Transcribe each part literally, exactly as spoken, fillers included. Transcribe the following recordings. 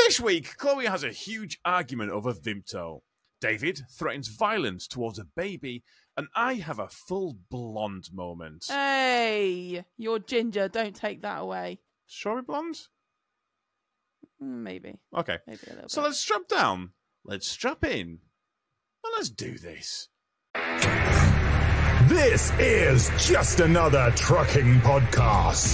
This week, Chloe has a huge argument over Vimto. David threatens violence towards a baby, and I have a full blonde moment. Hey, you're ginger. Don't take that away. Strawberry blonde? Maybe. Okay. Maybe a little so bit. let's strap down, let's strap in, and let's do this. This is Just Another Trucking Podcast.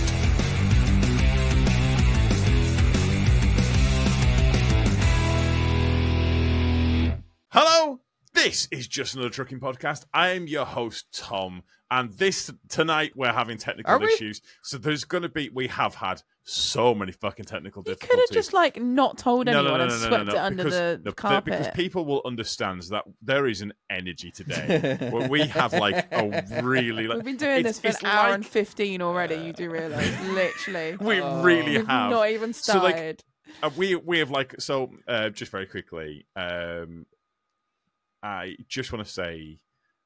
Hello, this is Just Another Trucking Podcast. I am your host, Tom, and this tonight we're having technical Are we? issues. So there's going to be, we have had so many fucking technical You could difficulties. have just like not told No, anyone no, no, and no, no, swept no, it no, under because, the no, carpet. Because people will understand that there is an energy today. where we have like a really... Like, We've been doing it's- this for an it's hour like- and fifteen already. You do realise, literally. We Oh. really We've have. not even So, like, started. Uh, we we have like so uh, just very quickly. Um, I just want to say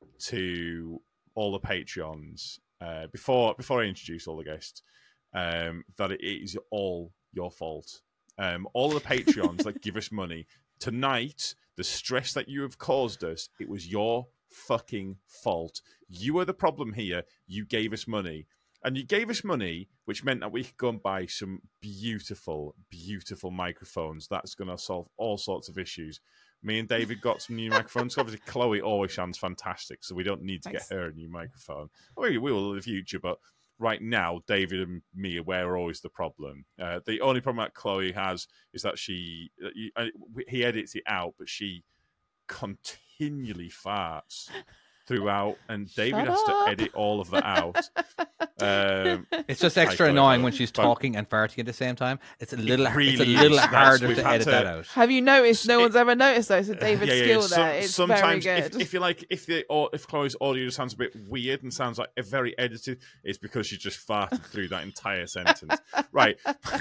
to all the Patreons uh, before before I introduce all the guests um, that it is all your fault. Um, all of the Patreons that give us money tonight, the stress that you have caused us, it was your fucking fault. You are the problem here. You gave us money. And you gave us money, which meant that we could go and buy some beautiful, beautiful microphones. That's going to solve all sorts of issues. Me and David got some new microphones. Obviously, Chloe always sounds fantastic, so we don't need to Thanks. get her a new microphone. We, we will in the future, but right now, David and me, we're always the problem. Uh, the only problem that Chloe has is that she, uh, he edits it out, but she continually farts throughout, and David Shut has to up. edit all of that out. Um, It's just extra Hi, Chloe, annoying but- when she's but- talking and farting at the same time. It's a little, really it's a little is. That's- harder we've to had edit to- that out. Have you noticed? No it- one's ever noticed though. So David's yeah, yeah, skill some- there. It's sometimes very if, good. if you like, if the or if Chloe's audio sounds a bit weird and sounds like a very edited, it's because she just farted through that entire sentence. Right.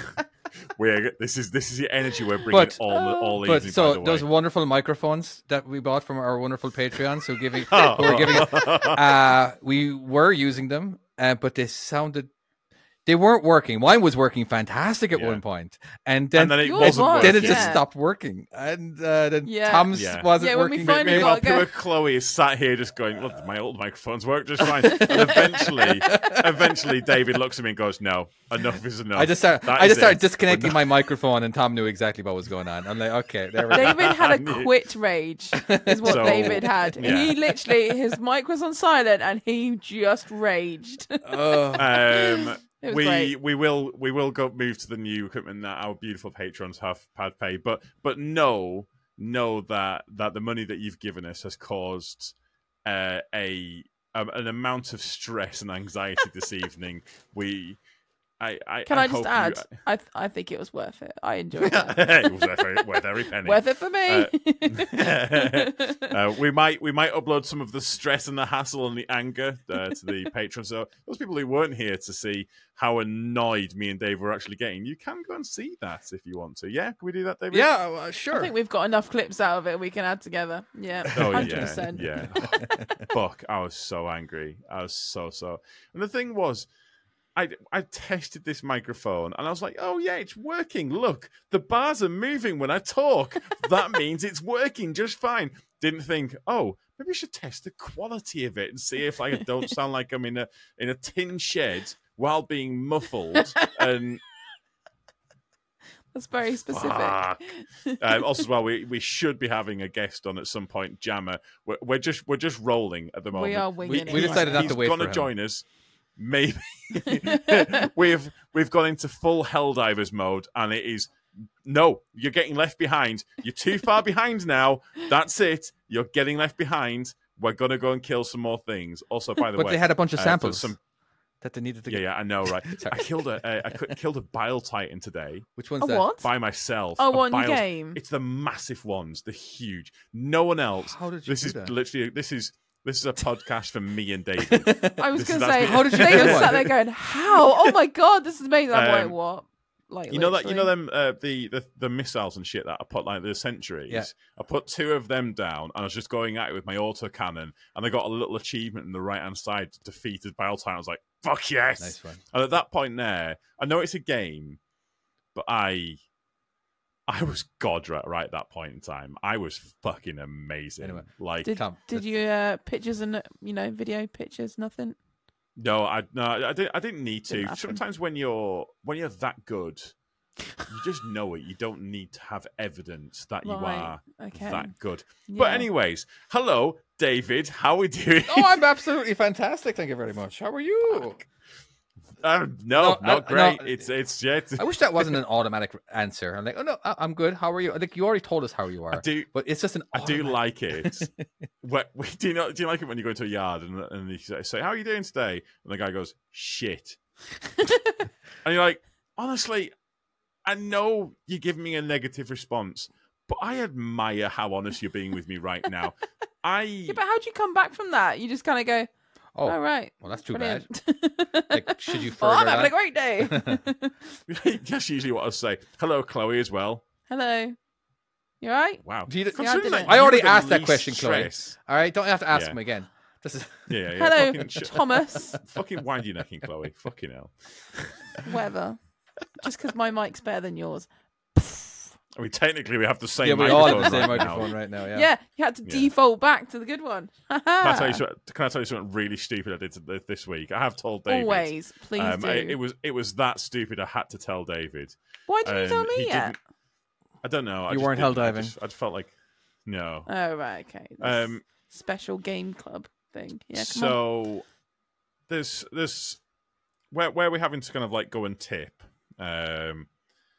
We're this is this is the energy we're bringing But- all all But evening. so by the those way. wonderful microphones that we bought from our wonderful Patreons who giving Oh. who were giving uh we were using them, uh, but they sounded they weren't working. Mine was working fantastic at Yeah. one point, and then, and then it Yours wasn't was, then it working. just yeah. stopped working, and uh, then Yeah. Tom's Yeah. wasn't Yeah, when we working. finally Maybe- Meanwhile, got- poor Chloe is sat here just going, "Look, my old microphones work just fine." And eventually, eventually, David looks at me and goes, "No, enough is enough." I just started, That I is just started it. disconnecting We're my microphone, and Tom knew exactly what was going on. I'm like, okay, there we go. David had I a knew- quit rage, is what So, David had. yeah. He literally, his mic was on silent and he just raged. Oh. Um, It was we great. we will we will go move to the new equipment that our beautiful patrons have had paid, but but know know that that the money that you've given us has caused uh, a um, an amount of stress and anxiety this evening. We. I, I, Can I, I just hope you- add? I th- I think it was worth it. I enjoyed it. it was worth every, worth every penny. Worth it for me. uh, we might we might upload some of the stress and the hassle and the anger uh, to the Patreon. So those people who weren't here to see how annoyed me and Dave were actually getting, you can go and see that if you want to. Yeah, can we do that, David? Yeah, well, I sure. think we've got enough clips out of it we can add together. Yeah, Oh hundred yeah, percent. yeah. Fuck, I was so angry. I was so so. And the thing was, I I tested this microphone and I was like, oh yeah, it's working. Look, the bars are moving when I talk. That means it's working just fine. Didn't think, oh, maybe I should test the quality of it and see if I don't sound like I'm in a in a tin shed while being muffled. And That's very specific. fuck. Um, also, as well, we, we should be having a guest on at some point. Jammer, we're, we're just we're just rolling at the moment. We are we, winging it. we decided not He's to wait gonna for him. join us. Maybe we've we've gone into full Helldivers mode, and it is no. You're getting left behind. You're too far behind now. That's it. You're getting left behind. We're gonna go and kill some more things. Also, by the But way, they had a bunch of uh, for samples some- that they needed to yeah, get. yeah, I know, right? Sorry. I killed a uh, I cou- killed a bile titan today Which one's A that? what? by myself. Oh, A on your bile- game. It's the massive ones, the huge. No one else. How did you This do is that? literally this is this is a podcast for me and David. I was This is- going to that's say, me- How did you David do it? sat there going, "How? Oh my god, this is amazing!" I'm like, Um, "What?" Like, You know that you know literally. them uh, the, the the missiles and shit that I put like the sentries. Yeah. I put two of them down and I was just going at it with my autocannon and I got a little achievement in the right hand side, defeated Bile Titan. I was like, fuck yes. Nice one. And at that point there, I know it's a game, but I I was god right, right at that point in time. I was fucking amazing. Anyway, like, Did, Tom, did you uh, pictures and you know video pictures? Nothing. no, I no, I didn't. I didn't need Didn't to. happen. Sometimes when you're when you're that good, you just know it. You don't need to have evidence that you Right, are okay. that good. But Yeah. anyways, hello, David. How we doing? Oh, I'm absolutely fantastic. Thank you very much. How are you? Um, no, No, not I- great. no. It's it's yeah. It's, I wish that wasn't an automatic answer. I'm like, oh no, I- I'm good. How are you? Like you already told us how you I are, do. but it's just an. I do automatic- like it. What, do you know? Do you like it when you go into a yard and and you say, say, "How are you doing today?" And the guy goes, "Shit," and you're like, honestly, I know you're giving me a negative response, but I admire how honest you're being with me right now. I Yeah, but how'd you come back from that? You just kind of go, Oh, "All right, well, that's too brilliant." Like, should you Well, I'm further having a that? great day. that's usually what I say. Hello, Chloe, as well. Hello. You all right? Wow. Do you- Yeah, I Considering did that it. I you already were the asked that least question, Chloe. stress- All right, don't have to ask Yeah. him again. This is Yeah, yeah. yeah. Hello, Fucking, sh- Thomas. fucking wind your neck in, Chloe. Fucking hell. Whatever. Just because my mic's better than yours. I mean, technically, we have the same yeah, we microphone all have the same right now. microphone right now. Yeah. Yeah, you had to Yeah. default back to the good one. Can I, tell you something, can I tell you something really stupid I did to- this week? I have told David. Always, please Um, do. I- it was it was that stupid. I had to tell David. Why didn't you tell Um, me he yet? didn't- I don't know. I You just weren't hell didn't. I diving. just, I just felt like no. Oh right, okay. This Um, special game club thing. Yeah, come on. so there's there's where where we're having to kind of like go and tip. Um,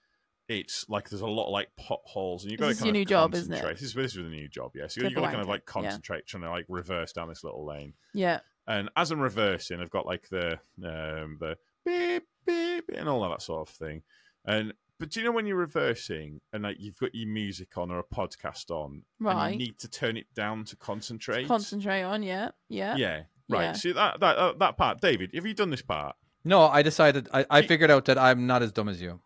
it's like there's a lot of like potholes, and you've got This to is your kind new of job, isn't it? concentrate. This is this is a new job, yeah. So you've Triple got to kind of wanker, like yeah. concentrate, trying to like reverse down this little lane. Yeah. And as I'm reversing, I've got like the um, the beep beep and all of that sort of thing. And but do you know when you're reversing and like you've got your music on or a podcast on, and Right. you need to turn it down to concentrate? Concentrate on, yeah. Yeah. Yeah, right. Yeah. See that that uh, that part, David. Have you done this part? No, I decided. I, I figured out that I'm not as dumb as you.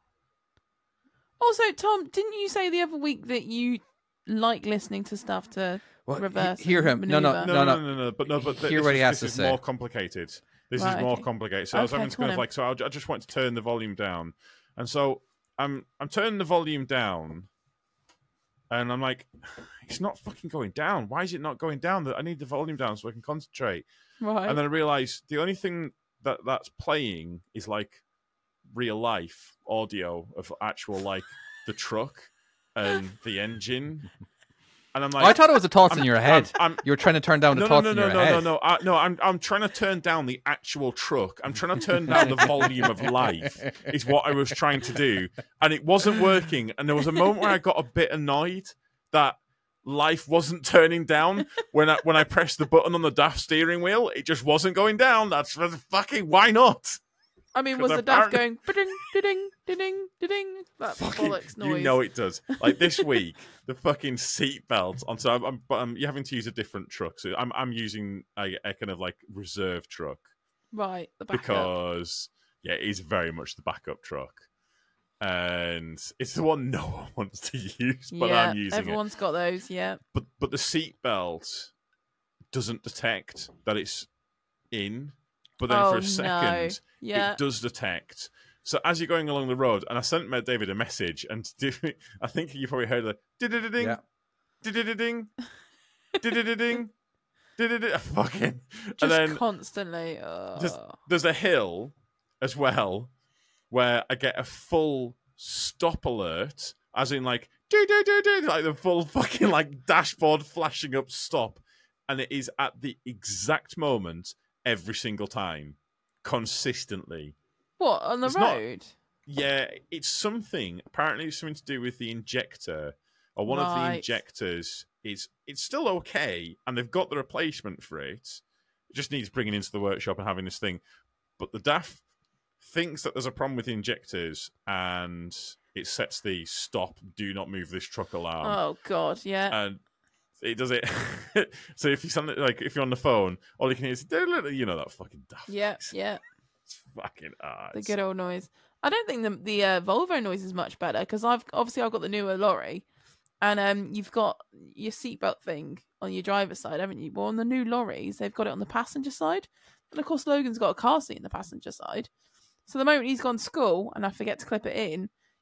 Also, Tom, didn't you say the other week that you like listening to stuff to Well, he- reverse? hear and him. No, no, maneuver? No, no, no. no, no, no. But no, but th- Hear this what is, he has this to is more say. complicated. This Right, is more okay. complicated. So I was Okay, having to come kind on of like, so I I just want to turn the volume down, and so I'm I'm turning the volume down, and I'm like, it's not fucking going down. Why is it not going down? I need the volume down so I can concentrate. Right. And then I realized the only thing that that's playing is like real life audio of actual like the truck and the engine. And I'm like, Oh, I thought it was the thoughts in I'm- your head. I'm- I'm- you were trying to turn down the no, thoughts no, in no, your no, head. no, no, I, no. I'm I'm trying to turn down the actual truck. I'm trying to turn down the volume of life. Is what I was trying to do, and it wasn't working. And there was a moment where I got a bit annoyed that life wasn't turning down when I when I pressed the button on the daft steering wheel. It just wasn't going down. That's fucking why not? I mean, 'cause was the daft apparently- going ding ding ding ding? That Fucking, bollocks noise. you know it does. Like this week, the fucking seatbelt on. So I'm, I'm, but I'm you're having to use a different truck. So I'm, I'm using a, a kind of like reserve truck Right, the backup. because yeah, it is very much the backup truck, and it's the one no one wants to use, but yeah, I'm using it. everyone's got those. Yeah. But but the seatbelt doesn't detect that it's in. But then Oh, for a no. second, Yeah. it does detect. So as you're going along the road, and I sent Matt David a message, and I think you probably heard the ding, Yeah. ding, ding, ding, ding, fucking, Just and then constantly. Oh. there's, there's a hill as well where I get a full stop alert, as in like do do do do, like the full fucking like dashboard flashing up stop, and it is at the exact moment every single time, consistently. What, on the It's not- road? Yeah, it's something. Apparently, it's something to do with the injector, or one of the Right. injectors. Is it's still okay, and they've got the replacement for it. It just needs bringing into the workshop and having this thing. But the D A F thinks that there's a problem with the injectors, and it sets the stop, do not move this truck alarm, Oh, God, yeah. and it does it. So if you sound like if you're on the phone, all you can hear is you know that fucking D A F. yeah, noise. yeah. It's fucking ah, The it's- good old noise. I don't think the the uh, Volvo noise is much better because I've obviously I've got the newer lorry, and um you've got your seatbelt thing on your driver's side, haven't you? Well, on the new lorries, they've got it on the passenger side, and of course Logan's got a car seat in the passenger side. So the moment he's gone to school and I forget to clip it in,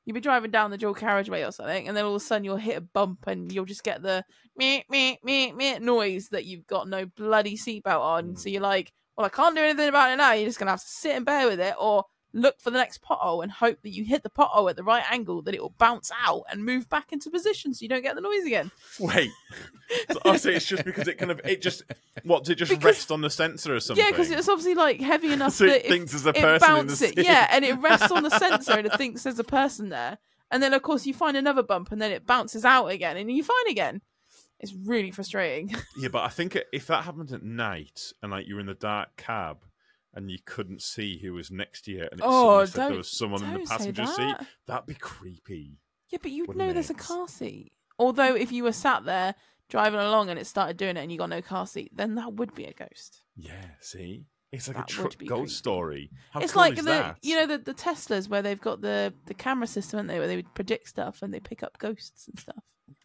you'll be driving down the dual carriageway or something, and then all of a sudden you'll hit a bump and you'll just get the meh, meh, meh, meh noise that you've got no bloody seatbelt on. So you're like, well, I can't do anything about it now. You're just going to have to sit and bear with it, or look for the next pothole and hope that you hit the pothole at the right angle, that it will bounce out and move back into position so you don't get the noise again. Wait, so I say it's just because it kind of it just what did it just Because- rest on the sensor or something? Yeah, because it's obviously like heavy enough So that it thinks there's a it person in the bounces it. seat. Yeah, and it rests on the sensor and it thinks there's a person there. And then of course you find another bump and then it bounces out again and you're fine again. It's really frustrating. Yeah, but I think if that happened at night and like you're in the dark cab and you couldn't see who was next to you and it Oh, suddenly said there don't- was someone in the don't say passenger seat, that. that'd be creepy. Yeah, but you'd Wouldn't know there's a it? car seat. Although if you were sat there driving along and it started doing it and you got no car seat, then that would be a ghost. Yeah, see? It's like That a would truck be ghost creepy. story. How It's cool like is the that? you know the, the Teslas where they've got the, the camera system, haven't they, where they would predict stuff and they pick up ghosts and stuff.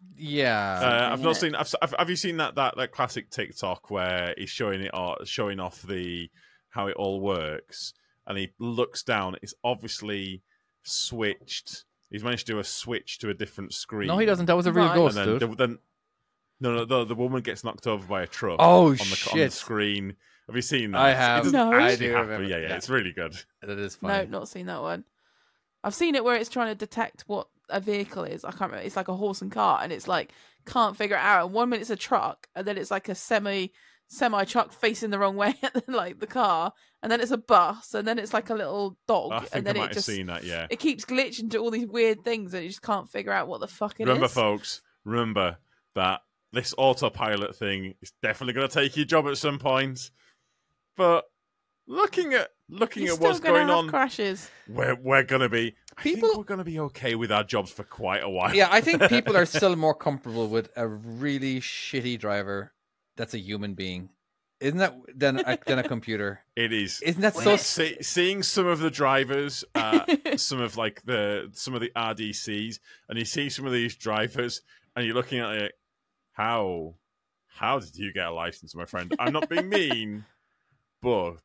Yeah. Uh, I've not innit? seen. I've, I've, have you seen that, that that classic TikTok where he's showing it, or showing off the how it all works, and he looks down. It's obviously switched. He's managed to do a switch to a different screen. No, he doesn't. That was a real Right. ghost, And then, dude. the, then no, no, the, the woman gets knocked over by a truck. Oh, on the, on the shit. screen. Have you seen that? I It have. doesn't No. I actually do happen. remember. Yeah, yeah, it's really good. That is No, funny. not seen that one. I've seen it where it's trying to detect what a vehicle is. I can't remember. It's like a horse and cart, and it's like can't figure it out. And one minute it's a truck, and then it's like a semi semi truck facing the wrong way, and then like the car, and then it's a bus, and then it's like a little dog, I think and I then might it have just seen that. Yeah. it keeps glitching to all these weird things, and you just can't figure out what the fuck it Remember, is. folks. Remember that this autopilot thing is definitely going to take your job at some point. But looking at looking You're at still what's gonna going have on, crashes. we're we're going to be. I People- think we're going to be okay with our jobs for quite a while. Yeah, I think people are still more comfortable with a really shitty driver that's a human being, isn't that than a, than a computer? It is. Isn't that so? Well, s- See, seeing some of the drivers, uh, some of like the some of the R D Cs, and you see some of these drivers, and you're looking at it. How how did you get a license, my friend? I'm not being mean, but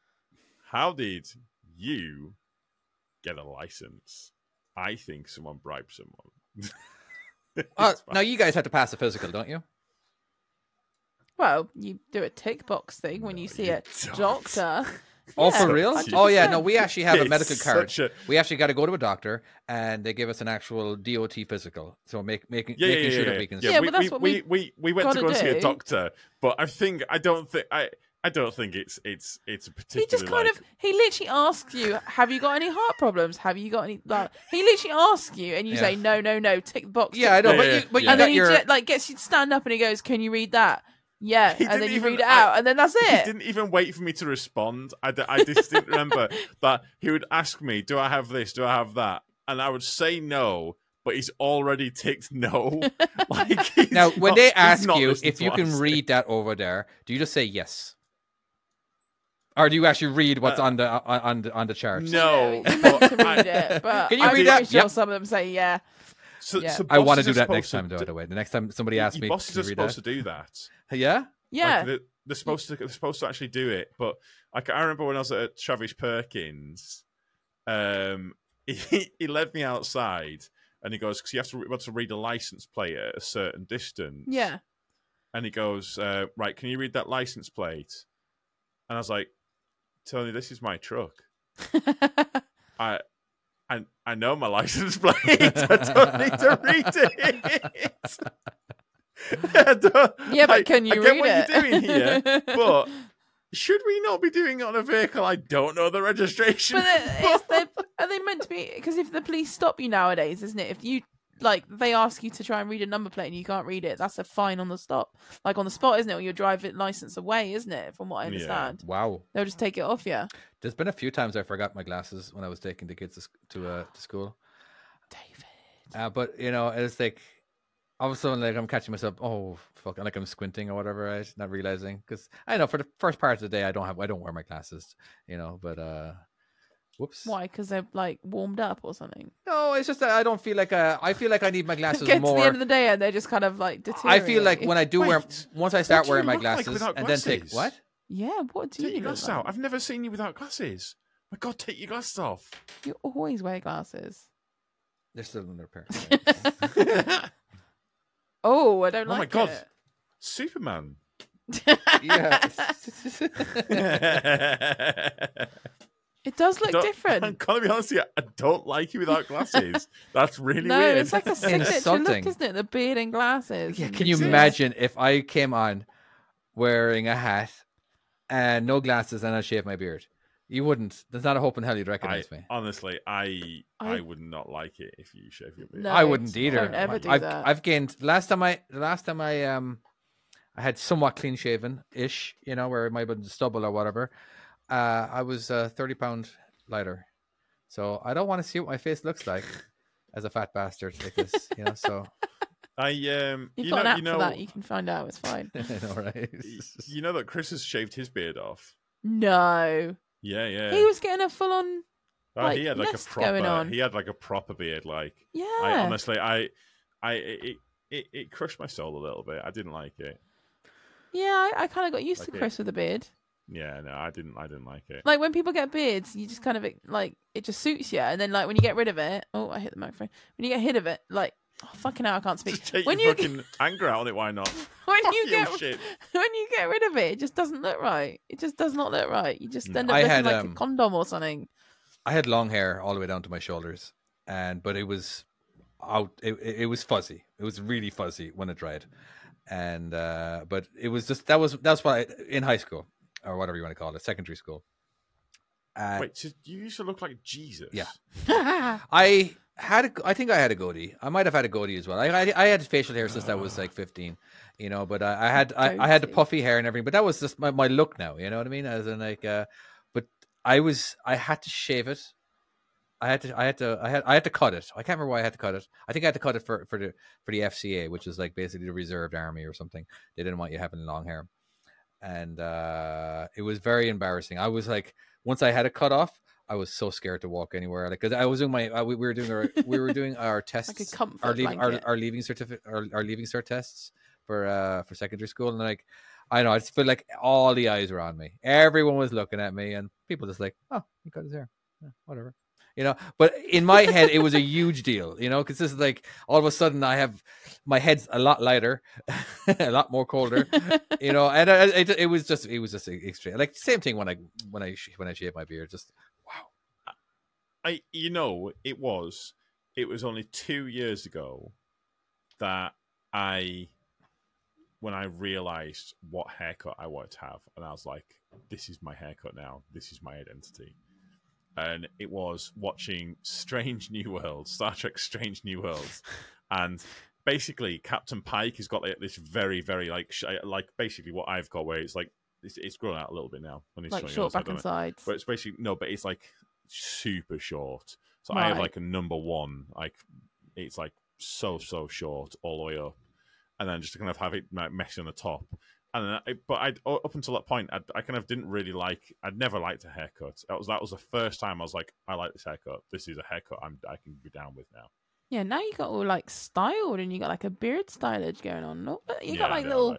how did you get a license? I think someone bribed someone. Oh, It's fine. now you guys have to pass a physical, don't you? Well, you do a tick box thing when you No, see you a don't. doctor. Oh, Yeah, for real? one hundred Oh, yeah. percent. No, we actually have a It's medical card. such a- We actually got to go to a doctor, and they give us an actual D O T physical. So make, making Yeah, making yeah, sure yeah, that yeah. we can. Yeah, Yeah, we, but that's we, what we, we we, we went to gotta go and see a do. doctor, but I think I don't think I I don't think it's it's it's a He particularly just kind like, of he literally asks you, "Have you got any heart problems? Have you got any?" Like, he literally asks you, and you Yeah. say, "No, no, no." Tick the box. Yeah, I tick know, the Yeah, but yeah, you, but yeah. you And got then he your. ju- like gets you to stand up and he goes, "Can you read that?" Yeah, He and didn't then you even- read it I- out, and then that's He it. didn't even wait for me to respond. I, d- I just didn't remember that he would ask me, "Do I have this? Do I have that?" And I would say no, but he's already ticked no. Like he's Now, when not- they he's ask not you listened if to you what can I say. read that over there, do you just say yes, or do you actually read what's Uh, on the on, on the on the chart? No, You're meant but to read I- it, but Can you I'm read pretty that? sure Yep. some of them say yeah. So, Yeah. so I want to bosses do are that next supposed time, to though. By the way, the next time somebody your asks me, bosses "Can are you read supposed that?" to do that. Yeah. Yeah. Like, they're, they're supposed to. They're supposed to actually do it. But like, I remember when I was at Travis Perkins, um, he, he led me outside, and he goes, "Because you have to, you have to read a license plate at a certain distance." Yeah. And he goes, uh, "Right, can you read that license plate?" And I was like, "Tony, this is my truck. I." I, I know my license plate. I don't need to read it. I don't- Yeah, but like, can you I get read what it? you're doing here, but should we not be doing it on a vehicle I don't know the registration? But they- for? it's, they're, are they meant to be? Because if the police stop you nowadays, isn't it? If you like, they ask you to try and read a number plate and you can't read it, that's a fine on the stop, like on the spot, isn't it? Or your driving license away, isn't it? From what I Yeah. understand, Wow. they'll just take it off you. There's been a few times I forgot my glasses when I was taking the kids to sc- to, uh, to school. David. Uh, but you know, it's like all of a sudden, like I'm catching myself. Oh fuck! Like I'm squinting or whatever, right? Not realizing because I know for the first part of the day I don't have I don't wear my glasses, you know. But uh, whoops. Why? Because they're like warmed up or something. No, it's just that I don't feel like uh, I feel like I need my glasses Get to more. the end of the day and they're just kind of like I deteriorating. feel like when I do wear Wait, once I start do you wearing my look like glasses without and then take glasses? what? yeah, what do Take you your look glasses like? out. I've never seen you without glasses. My God, take your glasses off. You always wear glasses. They're still in their parents' names. Oh, I don't Oh like my God. it. Superman. Yeah. It does look Don't- different. I'm gonna be honest with you, I don't like you without glasses. That's really No, weird. it's like a signature Insulting. look, isn't it? The beard and glasses. Yeah, and can you It is. imagine if I came on wearing a hat and no glasses and I shaved my beard? You wouldn't. There's not a hope in hell you'd I, recognize me. honestly, I, I I- would not like it if you shave your beard. No. I wouldn't don't either. ever do I've that. I've gained last time I the last time I um I had somewhat clean shaven ish, you know, where it might have been stubble or whatever. Uh, I was uh, thirty pound lighter, so I don't want to see what my face looks like as a fat bastard like this, you know. So I um, You've you got know, an app you know, for that. You can find out. It's fine. I know, right? you know that Chris has shaved his beard off. No. Yeah, yeah. He was getting a full on. Oh, like, he had like a nest proper. going on. He had like a proper beard. Like Yeah. I honestly, I, I, it, it, it crushed my soul a little bit. I didn't like it. yeah, I, I kind of got used Like to it- Chris with a beard. Yeah, no, I didn't. I didn't like it. Like when people get beards, you just kind of like it just suits you, and then like when you get rid of it, oh, I hit the microphone. When you get rid of it, like oh, fucking hell, I can't speak. Just take When your you fucking anger out on it. Why not? when Fuck you you, get shit. when you get rid of it, it just doesn't look right. It just does not look right. You just No. end up I looking had, like um, a condom or something. I had long hair all the way down to my shoulders, and but it was out. It, it it was fuzzy. It was really fuzzy when it dried, and uh, but it was just that was that's why I, in high school or whatever you want to call it, secondary school. Uh, Wait, so you used to look like Jesus. Yeah. I had a, I think I had a goatee. I might have had a goatee as well. I I, I had facial hair since I was like fifteen, you know. But I, I had I, I had the Goatee. puffy hair and everything. But that was just my, my look now. You know what I mean? As in like, uh, but I was I had to shave it. I had to I had to I had I had to cut it. I can't remember why I had to cut it. I think I had to cut it for for the for the F C A, which is like basically the reserved army or something. They didn't want you having long hair, and uh, it was very embarrassing. I was like, once I had it cut off, I was so scared to walk anywhere. Like, cause I was doing my, uh, we, we were doing our, we were doing our tests, comfort our, leave, our, blanket. our leaving certificate, our, our leaving cert tests for, uh, for secondary school. And like, I know, I just feel like all the eyes were on me. Everyone was looking at me, and people just like, oh, he cut his hair, yeah, whatever. You know, but in my head, it was a huge deal, you know, because this is like all of a sudden I have my head's a lot lighter, a lot more colder, you know, and I, it, it was just, it was just extreme. Like same thing when I, when I, when I shave my beard, just wow. I, you know, it was, it was only two years ago that I, when I realized what haircut I wanted to have, and I was like, this is my haircut now. This is my identity. And it was watching Strange New Worlds, Star Trek Strange New Worlds. And basically, Captain Pike has got like, this very, very, like, sh- like basically what I've got, where it's like, it's, it's grown out a little bit now. When it's like showing short the other back side, and don't it? sides. But it's basically, no, but it's like super short. So I have Right. like a number one, like, it's like so, so short all the way up. And then just to kind of have it like, messy on the top. And then I, but I up until that point, I, I kind of didn't really like. I'd never liked a haircut. That was that was the first time I was like, I like this haircut. This is a haircut I'm I can be down with now. Yeah, now you got all like styled, and you got like a beard stylage going on. No, but you Yeah, got I like know, little like-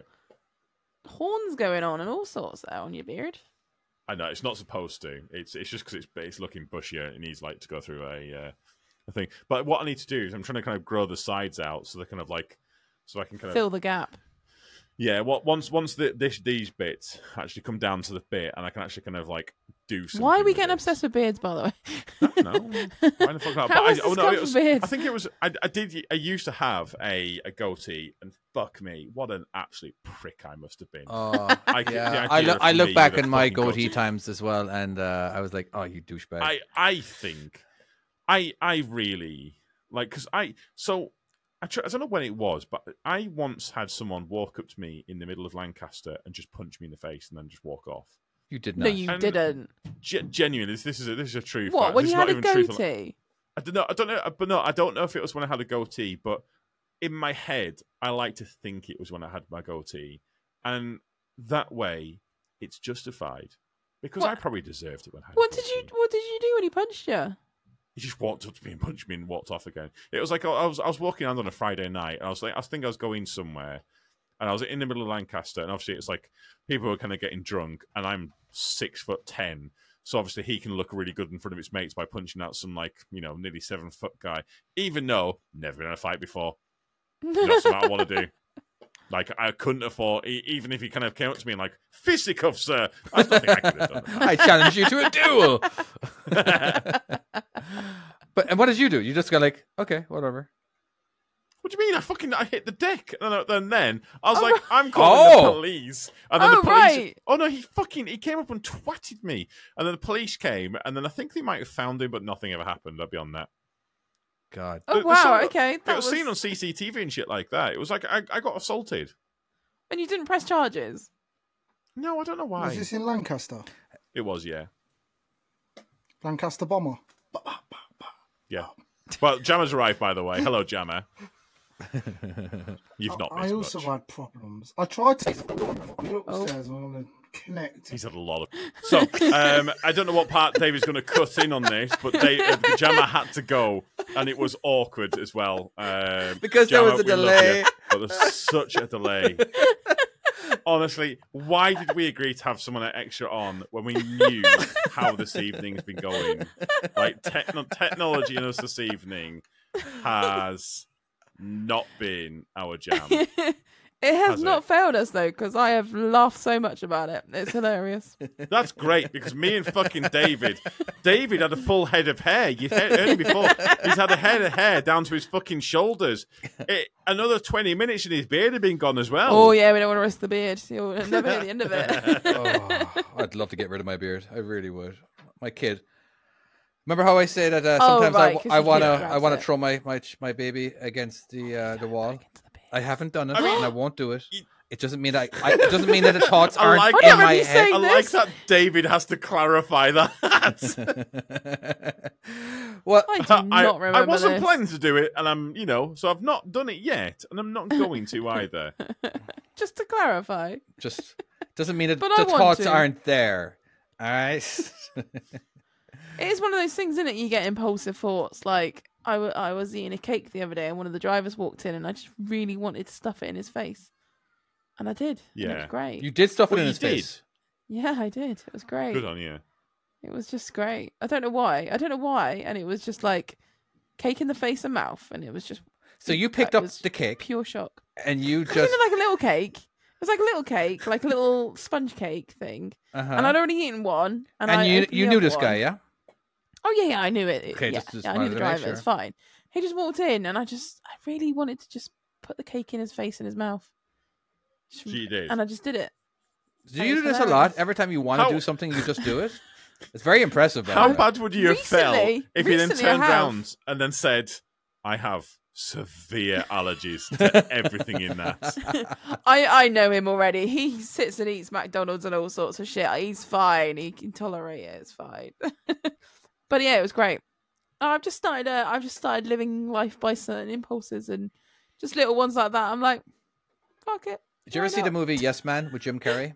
horns going on and all sorts there on your beard. I know it's not supposed to. It's it's just because it's it's looking bushier. It needs like to go through a uh, a thing. But what I need to do is I'm trying to kind of grow the sides out so they're kind of like so I can kind of Fill the gap. yeah. What once once the, this these bits actually come down to the bit and I can actually kind of like do something. Why are we with getting it. obsessed with beards, by the way? I don't know. Why the fuck not? How But I, has oh this no, gone it for was, beards? I think it was. I, I did. I used to have a, a goatee, and fuck me, what an absolute prick I must have been. Oh, I could- yeah. the I, idea look, of I look me back with a in my fucking goatee goatee. times as well, and uh, I was like, oh, you douchebag. I I think I I really like because I so I, tr- I don't know when it was, but I once had someone walk up to me in the middle of Lancaster and just punch me in the face and then just walk off. you did No, not. you And- didn't. Ge- genuinely, this, this is a, this is a true What? fact. When This you is had not a even truthful. goatee? I don't know. I don't know. But no, I don't know if it was when I had a goatee. But in my head, I like to think it was when I had my goatee, and that way, it's justified because I What? probably deserved it when I had. What a did you? goatee. What did you do when he punched you? He just walked up to me and punched me and walked off again. It was like I was I was walking around on a Friday night, and I was like I think I was going somewhere, and I was in the middle of Lancaster, and obviously it's like people were kind of getting drunk, and I'm six foot ten. So obviously he can look really good in front of his mates by punching out some like you know nearly seven foot guy. Even though never been in a fight before, not something I want to do. Like I couldn't afford, e- even if he kind of came up to me and like fisticuffs, sir. That's nothing I could have done. I challenge you to a duel. But and what did you do? You just go like, okay, whatever. What do you mean? I fucking I hit the deck, and then, and then I was Oh, like, right. I'm calling Oh. the police, and then Oh, the police. right. Oh no, he fucking he came up and twatted me, and then the police came, and then I think they might have found him, but nothing ever happened. I'll be on that. God. Oh The- the wow, sort of- okay. It That was was seen on C C T V and shit like that. It was like I, I got assaulted. and you didn't press charges. No, I don't know why. Was this in Lancaster? It was, yeah, Lancaster Bomber. yeah. Well, Jammer's arrived, by the way. Hello, Jammer. You've not I missed also much. had problems. I tried to go Oh. upstairs and I want to connect. He's had a lot of. So, um, I don't know what part David's going to cut in on this, but Dave, uh, Jammer had to go, and it was awkward as well. Um, Because there Jammer, was a we love delay. you, but there's such a delay. Honestly, why did we agree to have someone extra on when we knew how this evening's been going? Like, techno- technology in us this evening has not been our jam. It has, Has not it? failed us though, because I have laughed so much about it. It's hilarious. That's great because me and fucking David, David had a full head of hair. You heard heard it before. He's had a head of hair down to his fucking shoulders. It, another twenty minutes and his beard had been gone as well. Oh yeah, we don't want to risk the beard. You'll never hear the end of it. Oh, I'd love to get rid of my beard. I really would. My kid. Remember how I say that uh, Oh, sometimes right, I, 'cause I your want kid to grabs I want to it. throw my, my my baby against the uh, the wall. I haven't done it, I mean- and I won't do it. You- It doesn't mean I, I. It doesn't mean that the thoughts I aren't like I in don't my remember you head. saying I like this. that David has to clarify that. Well, I do I, not remember I wasn't this. planning to do it, and I'm, you know, so I've not done it yet, and I'm not going to either. Just to clarify. just doesn't mean that But the I want thoughts to. aren't there. All right. It is one of those things, isn't it? You get impulsive thoughts. Like, I, w- I was eating a cake the other day and one of the drivers walked in and I just really wanted to stuff it in his face. And I did. And it Yeah. was great. You did stuff it Well, in you his did. face. Yeah, I did. It was great. Good on you. It was just great. I don't know why. I don't know why. And it was just like cake in the face and mouth. And it was just So you that picked up was the cake pure shock. and you It just. wasn't like a little cake. It was like a little cake, like a little sponge cake thing. Uh-huh. And I'd already eaten one. And, And I you opened you the knew other this guy, one. yeah? Oh yeah, yeah, I knew it. Okay, yeah, just- just yeah, I knew wanted the to make driver. It's sure. fine. He just walked in, and I just, I really wanted to just put the cake in his face and his mouth. Just- So you did. and I just did it. Do That you is do this a lot? hilarious. Every time you want to How- do something, you just do it? It's very impressive. by How the way. bad would you have felt Recently- if you then recently I turned have. round and then said, I have severe allergies to everything in that? I, I know him already. He sits and eats McDonald's and all sorts of shit. He's fine. He can tolerate it. It's fine. But yeah, it was great. I've just started. Uh, I've just started living life by certain impulses and just little ones like that. I'm like, fuck it. Did you ever Why see the not? movie Yes Man with Jim Carrey?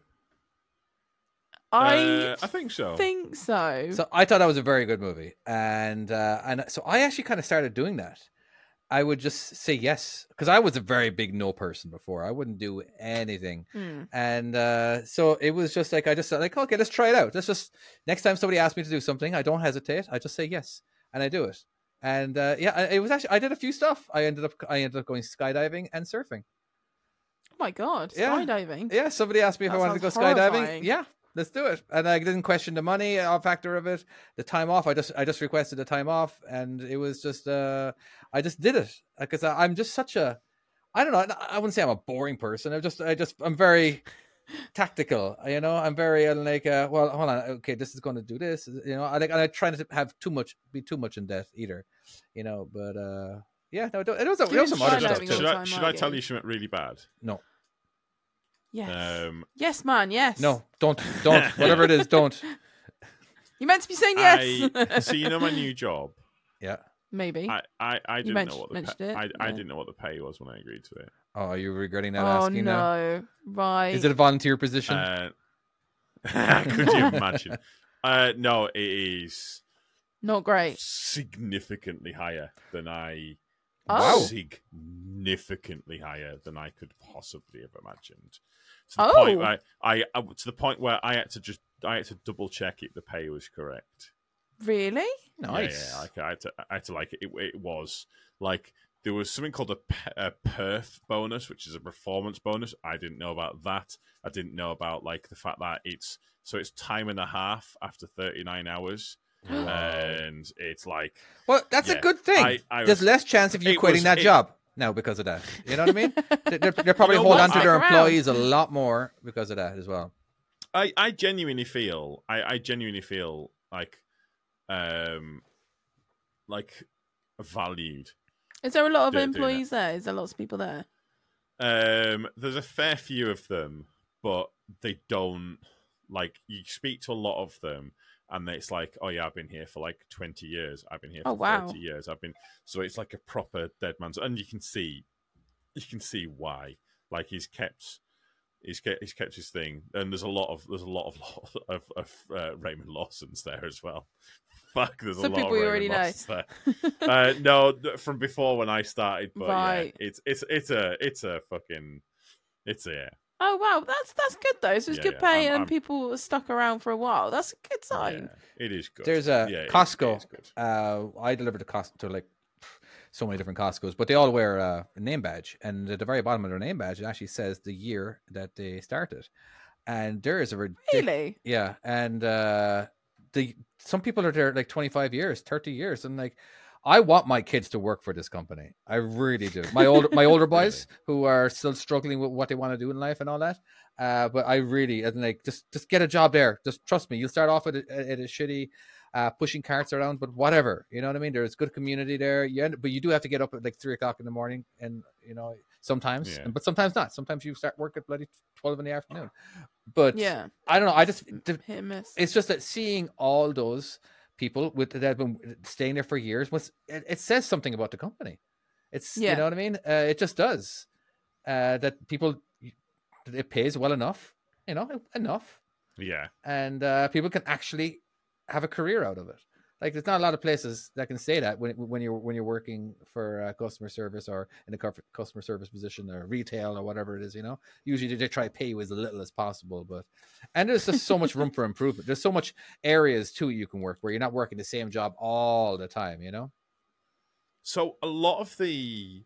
I Uh, I think so. think so. So I thought that was a very good movie, and uh, and so I actually kind of started doing that. I would just say yes because I was a very big no person before. I wouldn't do anything, Hmm. and uh, so it was just like I just said, like, okay, let's try it out. Let's just next time somebody asks me to do something, I don't hesitate. I just say yes, and I do it. And uh, yeah, I- it was actually I did a few stuff. I ended up I ended up going skydiving and surfing. Oh my god, Yeah. skydiving. Yeah, somebody asked me if That I wanted to go sounds skydiving. horrifying. Yeah, let's do it. And I didn't question the money uh, factor of it, the time off. I just I just requested the time off, and it was just uh I just did it because I'm just such a I don't know. I wouldn't say I'm a boring person. I just I just I'm very tactical. You know, I'm very uh, like uh, well, hold on. Okay, this is going to do this. You know, I like I try not to have too much be too much in debt either. You know, but uh yeah, no, it was, it Doing was some other stuff skydiving too. Should all I, time, should aren't I tell you? you something really bad? No, Yes. Um, yes, man. Yes. no, don't, don't. Whatever it is, don't. You meant to be saying yes. I, so you know my new job. Yeah. Maybe. I, I, I didn't mentioned- know what the mentioned pay, it, I, I yeah. didn't know what the pay was when I agreed to it. Oh, are you regretting that oh asking now? no. Right. Is it a volunteer position? Uh, could you imagine? Uh, no, it is Not great. significantly higher than I. Oh. Significantly higher than I could possibly have imagined. To the Oh. point where I, I, to the point where I had to just I had to double check if the pay was correct. Really? Nice. Yeah, yeah. Like, I had to, I had to like it. It was like there was something called a, p- a perf bonus, which is a performance bonus. I didn't know about that. I didn't know about like the fact that it's so it's time and a half after thirty-nine hours, and it's like Well, that's Yeah, a good thing. I- I There's was- less chance of you it quitting was- that it- job now because of that. You know what I mean? they, they, they probably know hold what? on to I- their Stick around. employees a lot more because of that as well. I, I genuinely feel I, I genuinely feel like um like valued. Is there a lot of Do- doing employees there? Is there lots of people there? Um there's a fair few of them, but they don't like you speak to a lot of them and it's like, oh yeah, I've been here for like twenty years. I've been here for Oh, wow. thirty years. I've been so it's like a proper dead man's and you can see you can see why. Like he's kept He's kept, he's kept his thing, and there's a lot of there's a lot of of, of uh, Raymond Lawson's there as well. Fuck, there's a Some lot people of you Raymond already know. Lawson's there. uh, no, th- from before when I started, but Right. yeah, it's it's it's a it's a fucking it's a yeah. Oh wow, that's that's good though. So it's Yeah, good yeah, pay I'm- and I'm- people are stuck around for a while. That's a good sign. yeah, it is good. There's a yeah, it- Costco. it is good. Uh, I deliver to Costco to like so many different Costco's, but they all wear uh, a name badge, and at the very bottom of their name badge, it actually says the year that they started. And there is a ridiculous, Really? yeah, and uh, the some people are there like twenty-five years, thirty years, and like I want my kids to work for this company. I really do. My older my older boys who are still struggling with what they want to do in life and all that. Uh, but I really and like just just get a job there. Just trust me. You'll start off at a, at a shitty uh, pushing carts around, but whatever. You know what I mean? There's good community there. You end, but you do have to get up at like three o'clock in the morning, and you know sometimes, Yeah. but sometimes not. Sometimes you start work at bloody twelve in the afternoon. But Yeah. I don't know. I just the, Hit and miss. it's just that seeing all those people with that have been staying there for years was it, it says something about the company. It's Yeah. you know what I mean. Uh, it just does uh, that people it pays well enough, you know, enough, Yeah, and uh, people can actually have a career out of it. Like there's not a lot of places that can say that when when you're when you're working for uh, customer service or in a cu- customer service position or retail or whatever it is. You know, usually they try to pay you as little as possible, but and there's just so much room for improvement. There's so much areas too you can work where you're not working the same job all the time. You know. so a lot of the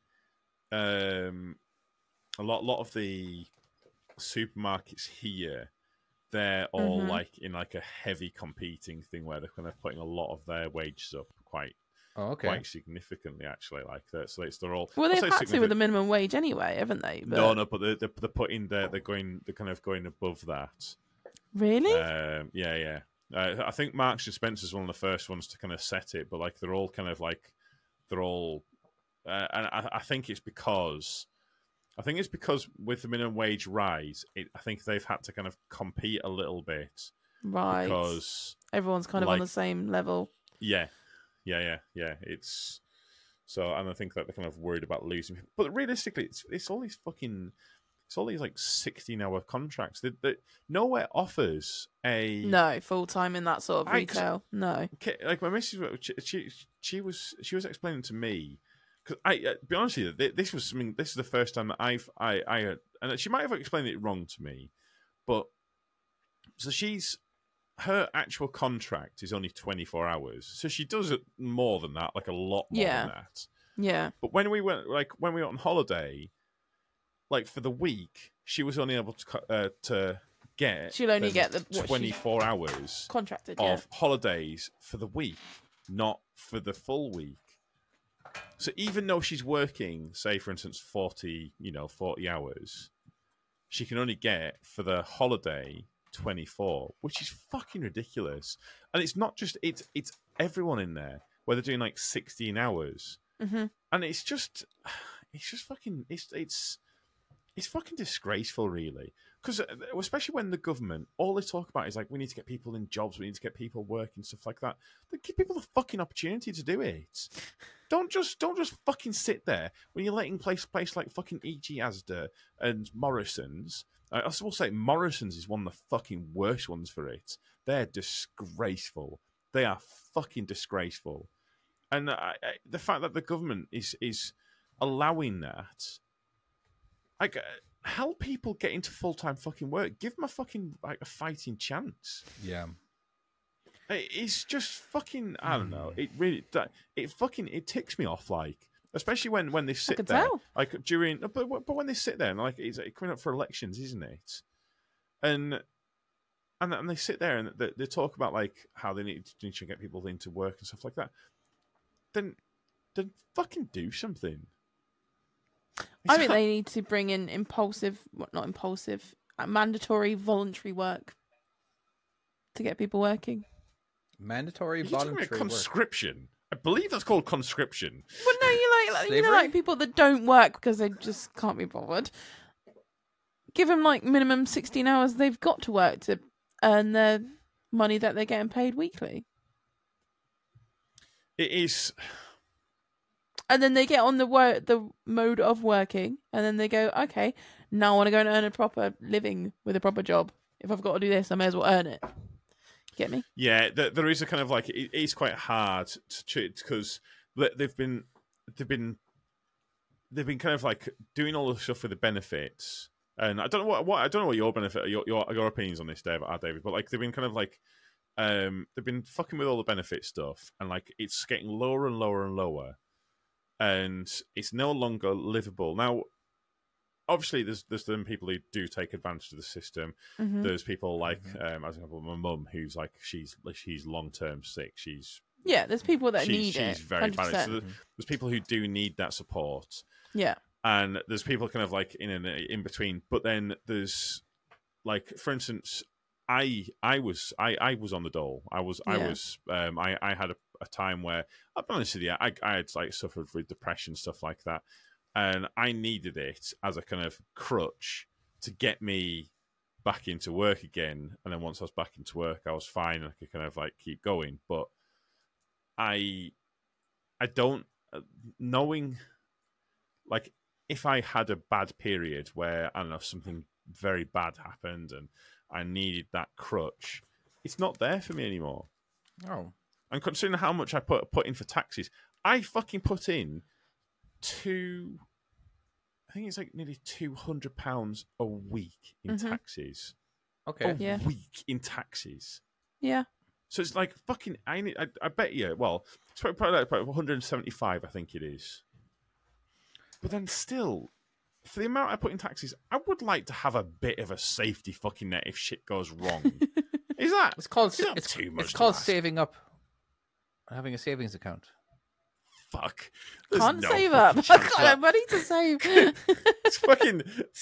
um a lot lot of the supermarkets here, they're all Mhm. like in like a heavy competing thing where they're kind of putting a lot of their wages up quite Oh, okay. quite significantly actually. Like that, so it's they're all Well, I'll they've say had to with significant- the minimum wage anyway, haven't they? But... no no, but they're, they're they're putting their they're going they're kind of going above that. Really? Um, yeah yeah. Uh, I think Marks and Spencer's one of the first ones to kind of set it, but like they're all kind of like they're all, uh, and I, I think it's because. I think it's because with the minimum wage rise, it, I think they've had to kind of compete a little bit right. because, Everyone's kind of on like- the same level. yeah, yeah, yeah, yeah. It's so, and I think that they're kind of worried about losing people. But realistically, it's it's all these fucking, it's all these like sixteen-hour contracts that that nowhere offers a No, full time in that sort of I- retail. No. Okay, like my missus, she, she she was she was explaining to me because I uh, be honest with you, th- this was something. This is the first time that I've I I had, and she might have explained it wrong to me, but so she's her actual contract is only twenty-four hours, so she does it more than that, like a lot more Yeah. than that. Yeah. But when we went, like when we were on holiday, like for the week, she was only able to co- uh, to get She'll only um, get the- what she- twenty-four hours Contracted. Yeah. of holidays for the week, not for the full week. So even though she's working, say for instance, forty, you know, forty hours, she can only get for the holiday twenty-four, which is fucking ridiculous. And it's not just it's it's everyone in there where they're doing like sixteen hours, hmm and it's just it's just fucking it's it's it's fucking disgraceful, really. Because especially when the government, all they talk about is like, we need to get people in jobs, we need to get people working, stuff like that. They give people the fucking opportunity to do it. Don't just don't just fucking sit there when you're letting place place like fucking E G Asda and Morrison's. I also will say Morrison's is one of the fucking worst ones for it. They're disgraceful. They are fucking disgraceful. And I, I, the fact that the government is is allowing that, like, uh, help people get into full time fucking work. Give them a fucking like a fighting chance. Yeah. It- It's just fucking. I don't know. It really. that- It fucking. It ticks me off. Like, especially when when they sit can there, tell. like during. But but when they sit there and like it's coming up for elections, isn't it? And and and they sit there and they, they talk about like how they need to, need to get people into work and stuff like that. Then then fucking do something. I It's think not- they need to bring in impulsive, well, not impulsive, uh, mandatory voluntary work to get people working. Mandatory You're talking voluntary about work. conscription. I believe that's called conscription. But no, you like, like you know, Slavery? like people that don't work because they just can't be bothered. Give them like minimum sixteen hours they've got to work to earn their money that they're getting paid weekly, It is. and then they get on the work the mode of working, and then they go, okay, now I want to go and earn a proper living with a proper job. If I've got to do this, I may as well earn it. Get me? Yeah, there, there is a kind of like it is quite hard to treat because they've been they've been they've been kind of like doing all the stuff with the benefits, and I don't know what, what I don't know what your benefit your your, your opinions on this, Dave, are, David, but like they've been kind of like um they've been fucking with all the benefit stuff, and like it's getting lower and lower and lower, and it's no longer livable now. Obviously, there's there's them people who do take advantage of the system. Mm-hmm. There's people like, um, as example, my mum, who's like she's she's long term sick. She's Yeah, there's people that she's, need she's it. very one hundred bad. percent. So there- there's people who do need that support, Yeah. and there's people kind of like in an, in between. But then there's like, for instance, I I was I, I was on the dole. I was I Yeah. was um I, I had a, a time where I'll be honest with you, I I had like suffered with depression, stuff like that. And I needed it as a kind of crutch to get me back into work again. And then once I was back into work, I was fine. I could kind of like keep going. But I, I don't knowing, like, if I had a bad period where I don't know something very bad happened and I needed that crutch, it's not there for me anymore. Oh. And considering how much I put put in for taxes, I fucking put in. Two, I think it's like nearly two hundred pounds a week in Mhm. taxes. Okay. A Yeah. week in taxes. Yeah. So it's like fucking. I need, I, I bet you. Well, it's probably, probably like about one hundred seventy-five. I think it is. But then still, for the amount I put in taxes, I would like to have a bit of a safety fucking net if shit goes wrong. Is that? It's called Is that it's, too much it's to called ask? saving up. Having a savings account. Fuck. There's Can't no save up. fucking I chance can't for that. have money to save. It's fucking.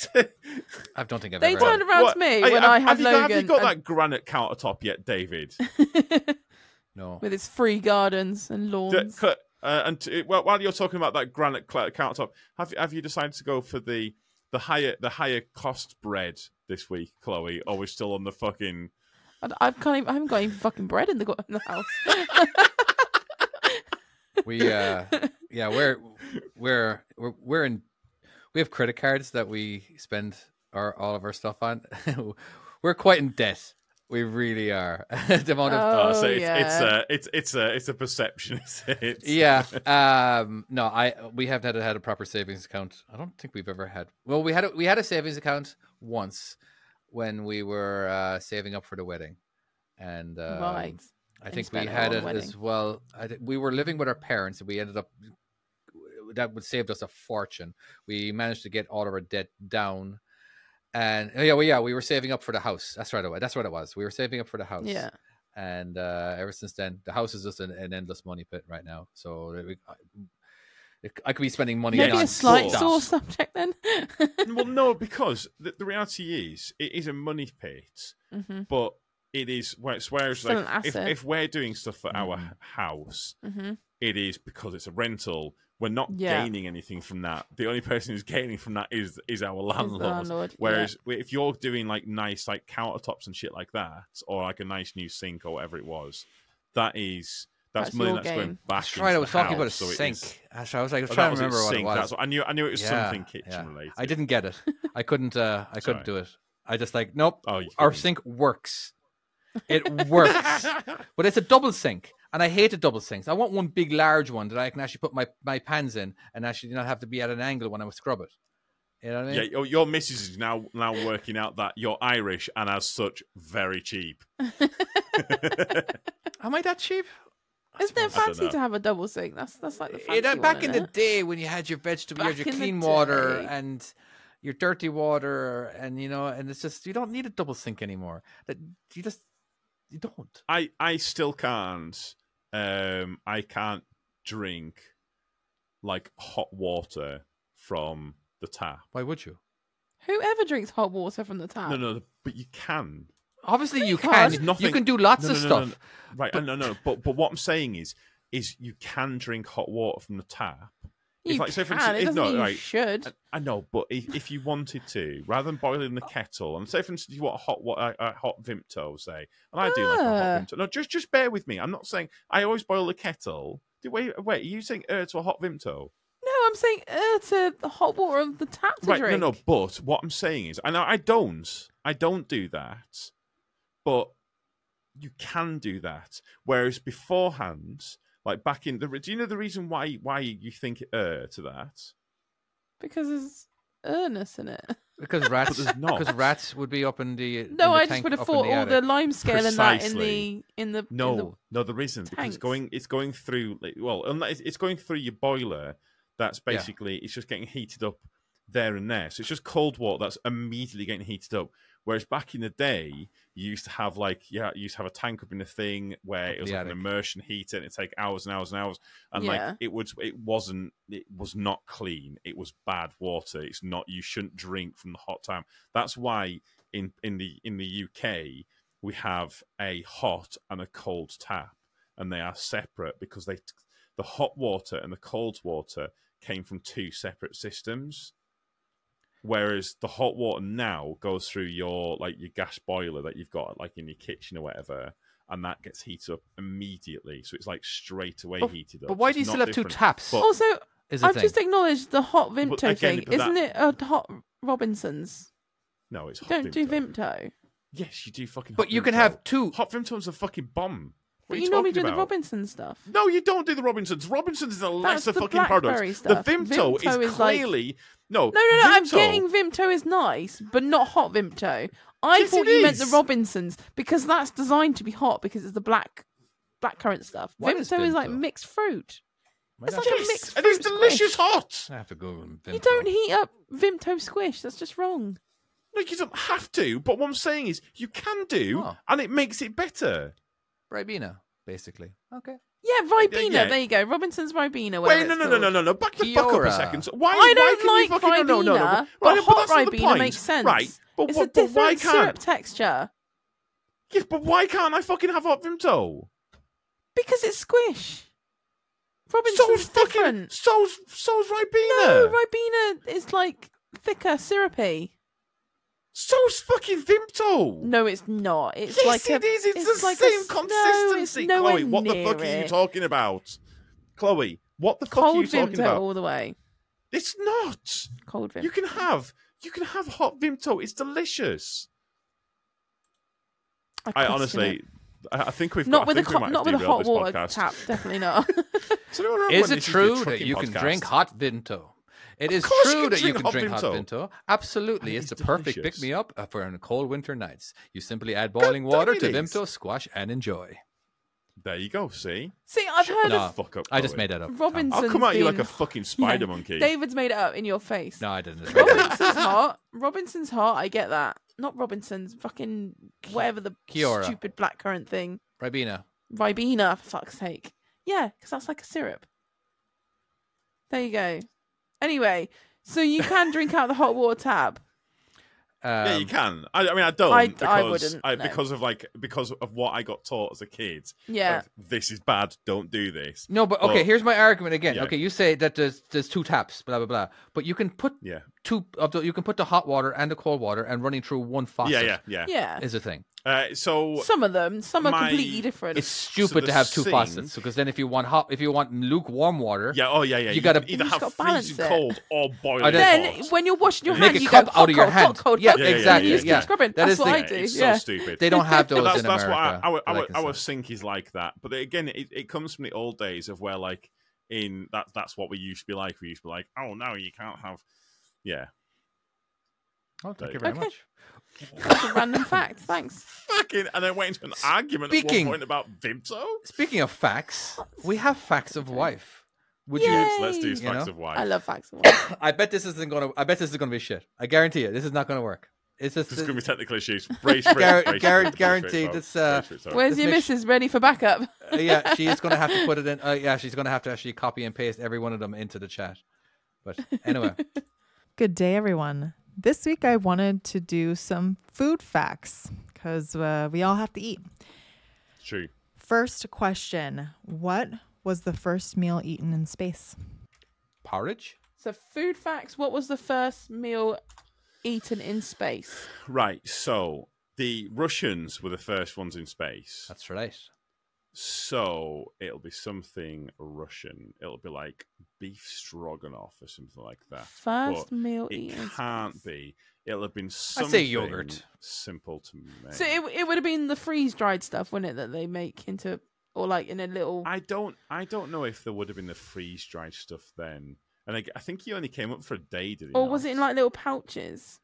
I don't think I've They ever. turned had- around What? to me Hey, when have, I had have you, Logan. Have you got and- that granite countertop yet, David? No. with its free gardens and D- lawns. cut- uh, and to, well, while you're talking about that granite cl- countertop, have have you decided to go for the the higher the higher cost bread this week, Chloe? Or we're still on the fucking? I, I can't. Even, I haven't got any fucking bread in the, go- in the house. We uh yeah, we're we're we're we're in we have credit cards that we spend our all of our stuff on. We're quite in debt. We really are. The amount of Oh, Oh, so it's yeah. it's a it's it's a it's a perception. Is it? yeah. Um no, I we have had had a proper savings account. I don't think we've ever had. Well, we had a, we had a savings account once when we were uh saving up for the wedding. And um, Right. I And think we spent it had all it on the as well. I th- we were living with our parents, and we ended up that would saved us a fortune. We managed to get all of our debt down, and oh, yeah, well, yeah, we were saving up for the house. That's right. It was. That's what it was. We were saving up for the house. Yeah. And uh, ever since then, the house is just an, an endless money pit right now. So we, I, I could be spending money. Maybe on a slight stuff. sore subject then. Well, no, because the, the reality is it is a money pit, hmm but it is whereas, whereas Still like an if, asset. if we're doing stuff for our Mhm. house, hmm it is because it's a rental. We're not Yeah. gaining anything from that. The only person who's gaining from that is is our landlord. landlord, Whereas if you're doing like nice like countertops and shit like that, or like a nice new sink or whatever it was, that is that's, That's money your that's gain. going back. That's right. I into was the talking about a house, so it sink. is- That's right. I was like, I was Oh, trying that to was remember it, what sink. it was. That's what, I knew. I knew it was Yeah, something kitchen yeah. related. I didn't get it. I couldn't. Uh, I couldn't Sorry. do it. I just like nope. Oh, you Our couldn't. sink works. It works, but it's a double sink, and I hate a double sinks. I want one big, large one that I can actually put my, my pans in and actually not have to be at an angle when I scrub it. You know what I mean? Yeah, your, your missus is now now working out that you're Irish and as such very cheap. Am I that cheap? Isn't it suppose- I don't fancy know. to have a double sink? That's that's like the You fancy know, back one, in isn't the it? day when you had your vegetable, you had Back your in the clean water day. and your dirty water, and you know, and it's just you don't need a double sink anymore. That you just you don't. I I still can't. Um, I can't drink like hot water from the tap. Why would you? Whoever drinks hot water from the tap? No, no, but you can. Obviously, you can't. can. There's nothing- You can do lots No, of no, no, stuff. no, no. Right? But, no, no. But but what I'm saying is, is you can drink hot water from the tap. You If, like, say, for can. instance, It if doesn't not, mean you right, should. I, I know, but if, if you wanted to, rather than boiling the kettle, and say for instance you want a hot what a, a hot Vimto, say, and I do like a hot Ah. Vimto. No, just just bear with me. I'm not saying I always boil the kettle. Do- Wait, wait, are you saying uh, to a hot Vimto? No, I'm saying uh, to the hot water of the tap to Right, drink. no, no. But what I'm saying is, I know I don't, I don't do that, but you can do that. Whereas beforehand, like back in the, do you know the reason why why you think uh to that? Because there's earnest in it. Because rats, there's not. because rats would be up in the. in No, the I just tank would have up in thought the all the attic. lime scale and that in the Precisely. in the No, in the, no, there isn't because tanks. it's going it's going through. like, Well, unless it's going through your boiler. That's Yeah. basically it's just getting heated up there and there. So it's just cold water that's immediately getting heated up. Whereas back in the day, you used to have like yeah, you used to have a tank up in a thing where Up it was the like an attic. immersion heater and it'd take hours and hours and hours. And Yeah. like it would it wasn't it was not clean. It was bad water. It's not you shouldn't drink from the hot time. That's why in in the in the U K we have a hot and a cold tap, and they are separate because they the hot water and the cold water came from two separate systems. Whereas the hot water now goes through your like your gas boiler that you've got like in your kitchen or whatever, and that gets heated up immediately. So it's like straight away But- heated up. But why So do you it's still not have two different. taps? But- Also, is the I've thing. just acknowledged the hot Vimto again, thing. but that- Isn't it a hot Robinsons? No, it's hot Don't do Vimto. Vimto. Yes, you do fucking. But hot you can Vimto. have two. Hot Vimto's a fucking bomb. What But are you you normally talking do the about? Robinson stuff. No, you don't do the Robinsons. Robinsons is a lesser the fucking product. blackberry The stuff. Vimto, Vimto is is like- clearly no. No, no, no. I'm Vimto- getting Vimto is nice, but not hot Vimto. I Yes, thought it you meant the is. Robinsons because that's designed to be hot because it's the black blackcurrant stuff. What is Vimto is like Vimto? mixed fruit. Why It's not? like a Yes, mixed and it's fruit delicious squish. hot. I have to go. You don't heat up Vimto squish. That's just wrong. No, you don't have to. But what I'm saying is, you can do, Oh. and it makes it better. Ribena, basically. Okay. Yeah, Ribena. yeah. There you go. Robinson's Ribena. Wait, no, no, no, no, no, no. Back the fuck up a Kiora. second. Why? I why don't can you like fucking, no, no, no, no. Ribena, Right, but hot that's not the Ribena point. makes sense. Right, but, It's but, a but why different can't? syrup texture Yeah, but why can't I fucking have hot Vimto? because it's squish. So's Robinson's fucking. different. So's so's Ribena. No, Ribena is like thicker, syrupy. So's fucking Vimto. No, it's not. It's yes, like it a, is. It's, the like a same s- consistency. No, it's Chloe, nowhere what the fuck near are you it. talking about? Chloe, what the fuck are Cold you talking Vimto about? all the way. It's not. Cold Vimto. You can have. You can have hot Vimto. It's delicious. I question honestly, it. I I think we've not got, with I a think we co- might not have with a derailed hot this water podcast. tap. Definitely not. So anyone remember Is when it this used to be a true that trucking you can podcast? drink hot Vimto? It is course you true can that you drink can hot drink hot Vimto. Vimto. Absolutely. And It's it's the perfect delicious. pick me up for in cold winter nights. You simply add boiling damn water it to is. Vimto, squash, and enjoy. There you go. See, See, I've heard the No, of fuck up. I just Chloe. made that up. Tom. Robinson's I'll come at you like being- a fucking spider Yeah. monkey. David's made it up in your face. No, I didn't. Robinson's hot. Robinson's hot. I get that. Not Robinson's. Fucking whatever the Kiora. stupid blackcurrant thing. Ribena. Ribena, for fuck's sake. Yeah, because that's like a syrup. There you go. Anyway, so you can drink out the hot water tab. Um, Yeah, you can. I, I mean, I don't I- I because wouldn't, I, no. because of like because of what I got taught as a kid. Yeah. of, this is bad. Don't do this. No, but okay. Well, here's my argument again. yeah. Okay, you say that there's there's two taps, blah blah blah. But you can put Yeah. two of the you can put the hot water and the cold water and running through one faucet. Yeah, yeah, yeah. Yeah. Is a thing. Uh, so Some of them. Some are my- completely different. It's stupid the to have two sink- faucets because then if you want hot, if you want lukewarm water, yeah, oh yeah, yeah. You gotta- can either You just have gotta balance freezing it. cold or boiling Oh, then hot. when you're washing your Make hands, a you cup go out hot, of your cold, hand. hot, cold, Yeah, hot. Yeah, yeah, exactly. And you just yeah. keep scrubbing. That That's is what the- I Yeah, do. it's Yeah. so stupid. They don't have those that's in that's America. what our, I our, like our, our this sink is like that. But again, it, it comes from the old days of where like in that that's what we used to be like. We used to be like, oh no, you can't have, yeah. Oh, thank There you you very go. much. That's a random fact. Thanks. Fucking, and then went into an argument at Speaking- one point about Vimto. Speaking of facts, we have facts of wife. Would Yay! you? Yes, let's do You facts know? of wife. I love facts. and Wife. I bet this isn't gonna. I bet this is gonna be shit. I guarantee it. This is not gonna work. It's just There's going to be technical issues. Brace for it. Gar- brace gar- for it, brace for it, guaranteed, folks. it's, uh, Brace for it, sorry. Where's Let's your make missus ready for backup? Uh, yeah, she is going to have to put it in. Uh, yeah, she's going to have to actually copy and paste every one of them into the chat. But anyway, Good day, everyone. This week I wanted to do some food facts because uh, we all have to eat. True. First question: what was the first meal eaten in space? porridge. So, food facts. What was the first meal eaten in space? Right. So the Russians were the first ones in space. That's right. So it'll be something Russian. It'll be like beef stroganoff or something like that. First But meal it eaten. in can't space. be. It'll have been I'd something say yogurt. simple to make. So it it would have been the freeze dried stuff, wouldn't it, that they make into, or like in a little. I don't. I don't know if there would have been the freeze dried stuff then. And I, I think he only came up for a day, did he? Or not? was it in like little pouches?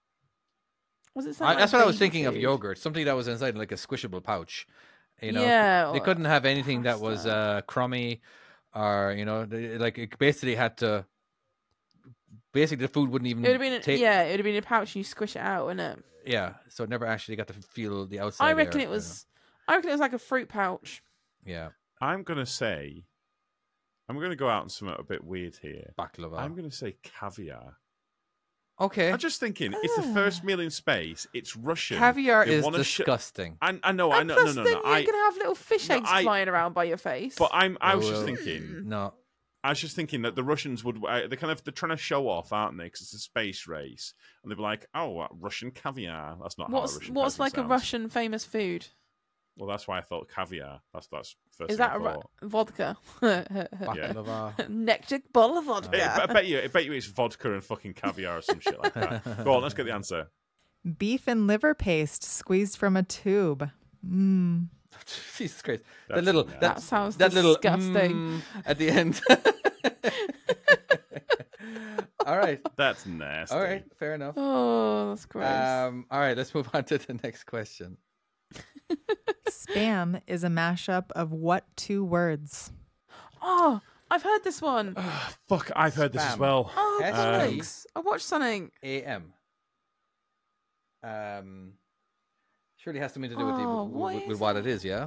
Was it I, something? that's like what I was baby thinking of food? yogurt, something that was inside like a squishable pouch. You know, Yeah, they or couldn't have anything that was pasta. uh, crummy, or you know, they, like it basically had to. Basically, the food wouldn't even. It would have been, ta- yeah, it would have been a pouch. You squish it out, wouldn't it? yeah. So it never actually got to feel the outside. I reckon air, it was. I reckon it was like a fruit pouch. You know. Yeah, I'm gonna say. I'm gonna go out on something a bit weird here. baklava. I'm gonna say caviar. Okay, I'm just thinking, it's the first meal in space. It's Russian. caviar They is wanna sh- disgusting. I, I know, I And know, plus, no, no, then no. you're I, gonna have little fish no, eggs I- flying around by your face. but I'm. I was just Oh, thinking. No, I was just thinking that the Russians would. Uh, they're kind of. They're trying to show off, aren't they? Because it's a space race, and they'd be like, "Oh, what, Russian caviar." That's not how a what's Russian what's peasant like a sounds. Russian famous food? Well, that's why I thought caviar. That's that's first Is thing that I a Ru- thought. vodka? baklava. Nectar bottle of vodka. I, I bet you. I bet you it's vodka and fucking caviar or some shit like that. Go on, let's get the answer. Beef and liver paste squeezed from a tube. Mmm. Jesus Christ! That's that little nasty. that, That sounds that little disgusting. mm at the end. All right, That's nasty. all right, fair enough. Oh, that's gross. Um, all right, let's move on to the next question. Spam is a mashup of what two words? oh, I've heard this one. Ah, fuck, I've heard this as Spam. well. Oh, S Um, thanks. I watched something. A M. Um, surely has something to do with, the, Oh, with, what with, is with what it? it is, yeah.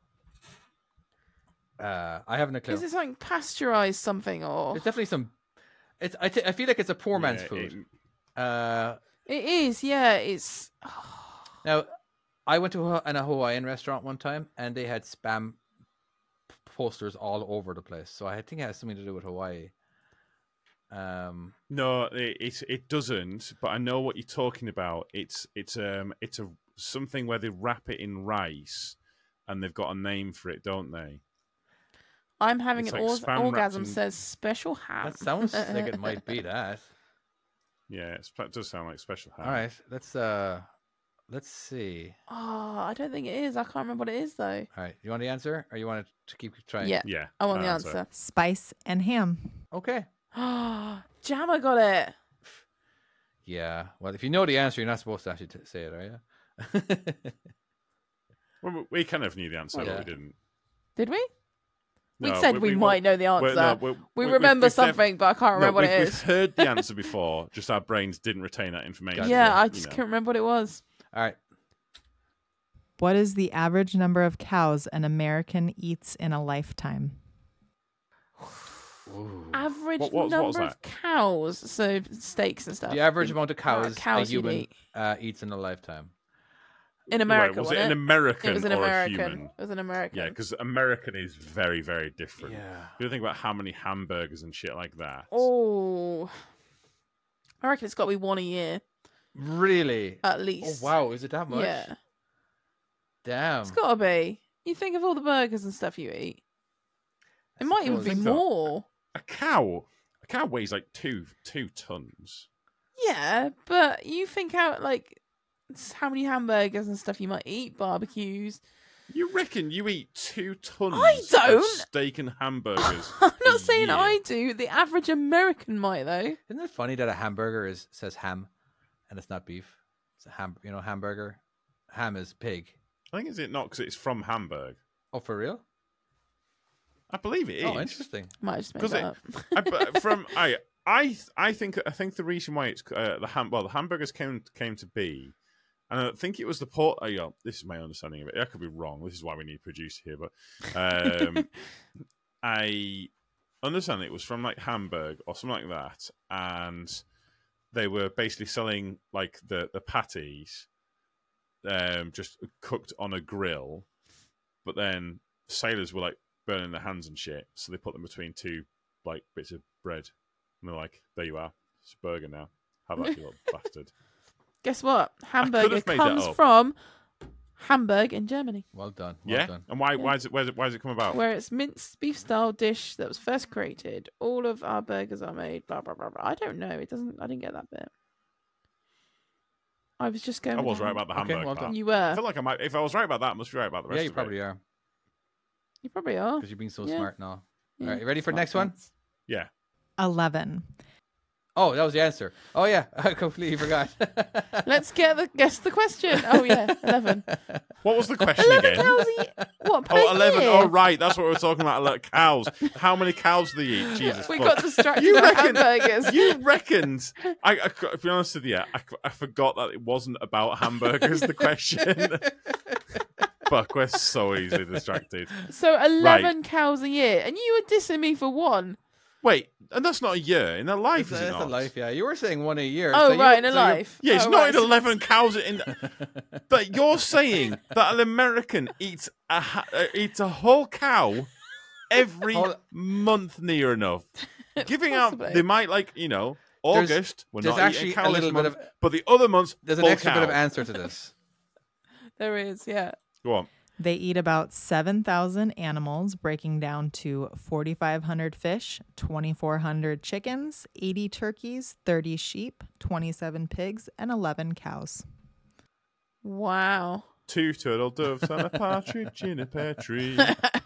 Uh, I haven't a clue. Is it something pasteurized something or? There's definitely some. It's. I, t- I feel like it's a poor man's Yeah, food. it- Uh, It is, yeah. It's. now, I went to a, an- a Hawaiian restaurant one time, and they had spam p- posters all over the place. So I think it has something to do with Hawaii. Um, No, it, it it doesn't. But I know what you're talking about. It's it's um it's a something where they wrap it in rice, and they've got a name for it, don't they? I'm having It's an like org- spam wrapped orgasm. in- Says special ham. that sounds like it might be that. Yeah, it's, it does sound like special. ham. All right, let's uh, let's see. Oh, I don't think it is. I can't remember what it is though. All right, you want the answer, or you want to keep trying? Yeah, Yeah, I want that the answer. Spice and ham. Okay. Oh, Jammer got it. Yeah. Well, if you know the answer, you're not supposed to actually t- say it, are you? Well, we- we kind of knew the answer, Yeah. but we didn't. Did we? We No, said we, might know the answer. Well, no, we- we we- remember we've nev- something, but I can't No, remember what we've, it we've is. heard the answer before, just our brains didn't retain that information. Gotcha. Yeah, I you just know. can't remember what it was. All right. What is the average number of cows an American eats in a lifetime? Average What- what was- what number was of that? cows, so steaks and stuff. The average in, amount of uh, cows, cows a you'd human eat. uh, eats in a lifetime. in America. Wait, was it wasn't an American It was an or American. a human? It was an American. Yeah, because American is very, very different. Yeah. If you think about how many hamburgers and shit like that. Oh, I reckon it's got to be one a year Really? at Oh least. wow, is it that much? Yeah, Damn. it's got to be. You think of all the burgers and stuff you eat. It might even suppose. be Think so. more. A cow, a cow weighs like two two tons. Yeah, but you think out like s- how many hamburgers and stuff you might eat, barbecues. You reckon you eat two tons I of don't. steak and hamburgers? I'm a not saying year? I do. The average American might though. Isn't it funny that a hamburger is says ham? and it's not beef. It's a ham, you know, hamburger. Ham is pig. I think is it not because it's from Hamburg. Oh, for real? I believe it is. Oh, interesting. Might have just made 'Cause that it- up. I, but from I I I think I think the reason why it's uh, the ham well the hamburgers came came to be, and I think it was the port. Oh, yeah, this is my understanding of it. I could be wrong. This is why we need a producer here, but um, I understand it was from like Hamburg or something like that, and they were basically selling like the the patties, um, just cooked on a grill, but then sailors were like burning their hands and shit, so they put them between two like bits of bread, and they're like, "There you are, it's a burger now. Have that, you little bastard." Guess what? Hamburger have made that comes up. from Hamburg in Germany, Well done. Well Yeah, done. and why? Why is it? Why is it? Why does it come about? where it's minced beef style dish that was first created. All of our burgers are made. Blah blah blah blah. I don't know. It doesn't. I didn't get that bit. I was just going. I with was the right ham- about the Okay, Hamburg well part. done. You I were. feel like I might. If I was right about that, I must be right about the rest. Yeah, you of probably it. are You probably are. because you're being so Yeah. smart now. Yeah, All right, you ready for the smart next one? pants. Yeah. eleven. Oh, that was the answer. Oh yeah, I completely forgot. Let's get the guess the question. Oh yeah, eleven. What was the question Eleven again? cows eat what per Oh, eleven. year? Oh, right. That's what we were talking about. Like cows. How many cows do they eat? Jesus. We fuck. got distracted You by reckon- hamburgers. You reckoned? I, I, to be honest with you, I, I forgot that it wasn't about hamburgers. The question. Fuck, we're so easily distracted. So eleven cows a year, and you were dissing me for one. Wait, and that's not a year in their life, It's, is it it's a not? life, yeah. You were saying one a year. Oh so you- right, in a so you're- life. Yeah, it's oh, not right. in eleven cows. In, but you're saying that an American eats a ha- uh, eats a whole cow every Hold- month, near enough. Giving out, Possibly. they might like you know There's- August. We're there's not actually eating a cow this little bit month, of- but the other months There's an full extra cow. bit of answer to this. There is, yeah. Go on. They eat about seven thousand animals, breaking down to forty-five hundred fish, twenty-four hundred chickens, eighty turkeys, thirty sheep, twenty-seven pigs, and eleven cows. Wow. Two turtle doves and a partridge in a pear tree.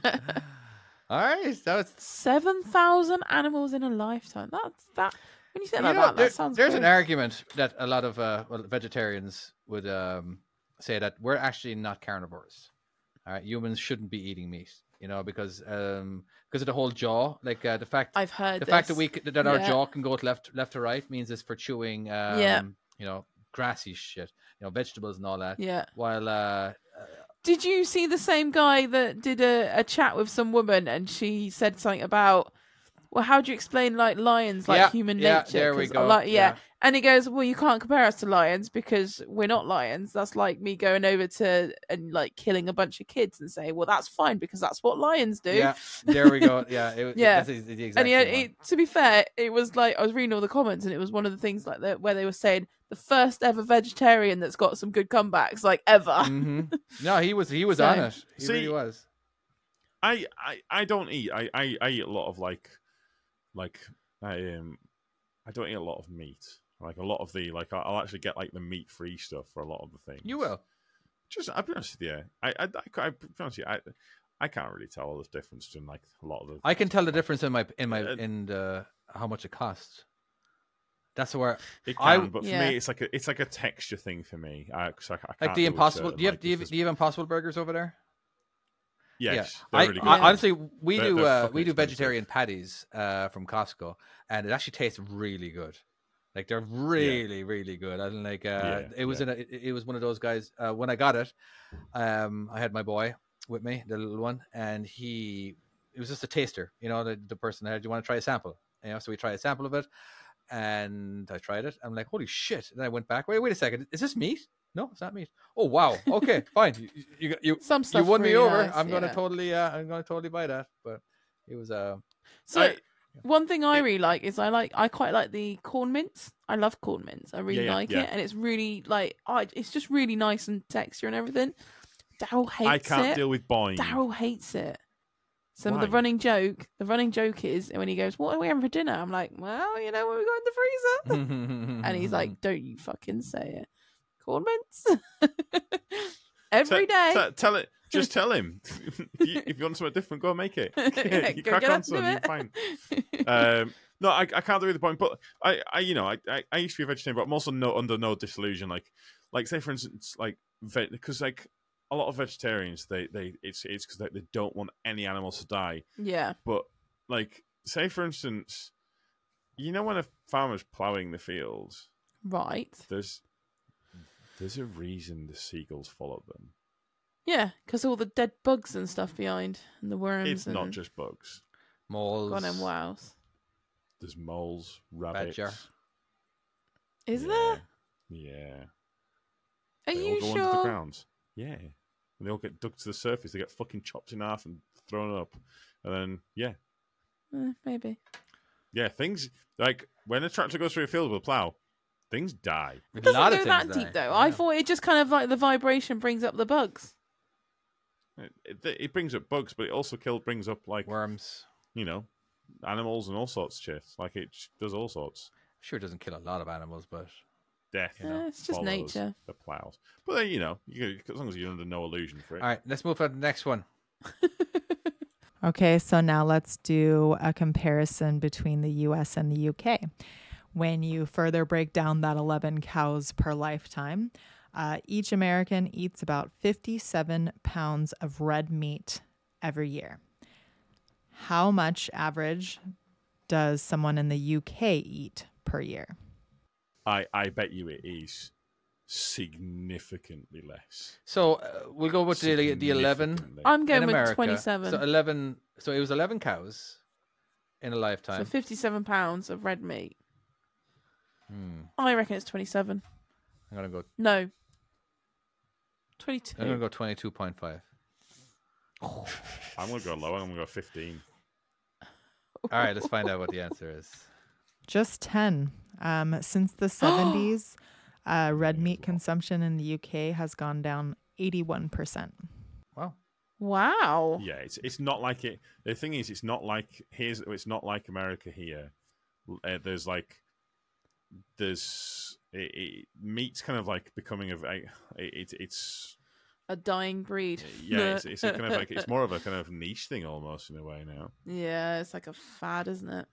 All right, that was. Seven thousand animals in a lifetime. That's that. When you say it You like know, that, there- that sounds. there's good. an argument that a lot of uh, well, vegetarians would um, say that we're actually not carnivores. All right, humans shouldn't be eating meat, you know, because um, because of the whole jaw, like uh, the fact I've heard the this. fact that we c- that our Yeah. jaw can go to left left to right means it's for chewing, um, Yeah. you know, grassy shit, you know, vegetables and all that. Yeah. While uh, Did you see the same guy that did a, a chat with some woman and she said something about, well, how do you explain like lions, like Yeah, human yeah, nature? there we 'Cause, go, Like, yeah. yeah. And he goes, well, you can't compare us to lions because we're not lions. That's like me going over to and like killing a bunch of kids and saying, well, that's fine because that's what lions do. yeah, there we go. Yeah, it, Yeah. That's the, the exact And he, same one. he, to be fair, it was like I was reading all the comments, and it was one of the things like that where they were saying the first ever vegetarian that's got some good comebacks, like ever. Mhm. No, he was he was So- on it. He See, really was. I, I, I don't eat. I, I, I eat a lot of like, like I um, I don't eat a lot of meat. Like a lot of the like, I'll I'll actually get like the meat free stuff for a lot of the things. You will. Just, I'll be honest with you. I, I, I, I, be honest with you, I, I can't really tell the difference between like a lot of the. I can tell the difference in my in my Uh, in the how much it costs. That's where It I- can, but for Yeah. me, it's like a, it's like a texture thing for me. I, 'cause I, I like can't the do impossible. certain, Do you have like, do you if have, there's- do you have impossible burgers over there? Yes, I, they're really good. I- Yeah. honestly, we They're- do they're uh, fucking we do expensive. vegetarian patties uh, from Costco, and it actually tastes really good. Like they're really, really good. And like uh, Yeah, it was yeah. in a, it, it was one of those guys. Uh, when I got it, um, I had my boy with me, the little one, and he it was just a taster. You know, the, the person there. Do you want to try a sample? You know, so we tried a sample of it, and I tried it. I'm like, holy shit! And I went back. Wait, wait a second. Is this meat? No, it's not meat. Oh wow. Okay, fine. You you you, Some you stuff won me really over. nice, I'm gonna yeah. totally uh, I'm gonna totally buy that. But it was uh So I- one thing I it- really like is I like I quite like the corn mints. I love corn mints. I really Yeah, yeah, like yeah. it, and it's really like I it's just really nice and texture and everything. Daryl hates I can't it. deal with boing. Daryl hates it. Some of the Why? running joke, the running joke is when he goes, "What are we having for dinner?" I'm like, "Well, you know what we got in the freezer," and he's like, "Don't you fucking say it." Corn mints every Te- day. te- tell it. Just tell him. if, you, if you want something different, go and make it. Yeah, you go crack get on, up to son. You're it. fine. Um, No, I, I can't agree with the point, but I, I you know, I, I, I used to be a vegetarian, but I'm also no under no disillusion. Like, like say for instance, like because like a lot of vegetarians, they, they it's it's because they, they don't want any animals to die. Yeah. But like, say for instance, you know when a farmer's ploughing the fields, Right. there's there's a reason the seagulls follow them. Yeah, because all the dead bugs and stuff behind, and the worms. It's and... not just bugs. Moles. God and wows. There's moles, rabbits. Badger. Is yeah, there? Yeah. Are They you all go sure? under the ground. Yeah. And they all get dug to the surface. They get fucking chopped in half and thrown up. And then, yeah. Eh, maybe. Yeah, things, like, when a tractor goes through a field with a plough, things die. It A doesn't lot go of that things deep, die. though. I Yeah. thought it just kind of like the vibration brings up the bugs. It, it, it brings up bugs, but it also kill, brings up, like, Worms. you know, animals and all sorts of shit. Like, it does all sorts. I'm sure it doesn't kill a lot of animals, but Death. You know, Eh, it's just follows nature. The plows. But then, you know, you, as long as you're under no illusion for it. all right, let's move on to the next one. Okay, so now let's do a comparison between the U S and the U K. When you further break down that eleven cows per lifetime, uh, each American eats about fifty-seven pounds of red meat every year. How much average does someone in the U K eat per year? I, I bet you it is significantly less. So uh, we'll go with the the eleven Significantly. I'm going in with America. twenty-seven. So eleven. So it was eleven cows in a So lifetime. fifty-seven pounds of red meat. Hmm. I reckon it's twenty-seven. I'm gonna go. No. twenty-two. I'm gonna go twenty-two point five. I'm going to go lower. I'm going to go fifteen. All right, let's find out what the answer is. Just ten. Um, since the seventies, uh, red meat consumption in the U K has gone down eighty-one percent. Wow. Wow. Yeah, it's it's not like it. The thing is, it's not like here's. It's not like America here. Uh, there's like there's it, it, meat's kind of like becoming a. It, it, it's A dying breed. yeah, it's, it's a kind of like it's more of a kind of niche thing almost in a way now. Yeah, it's like a fad, isn't it?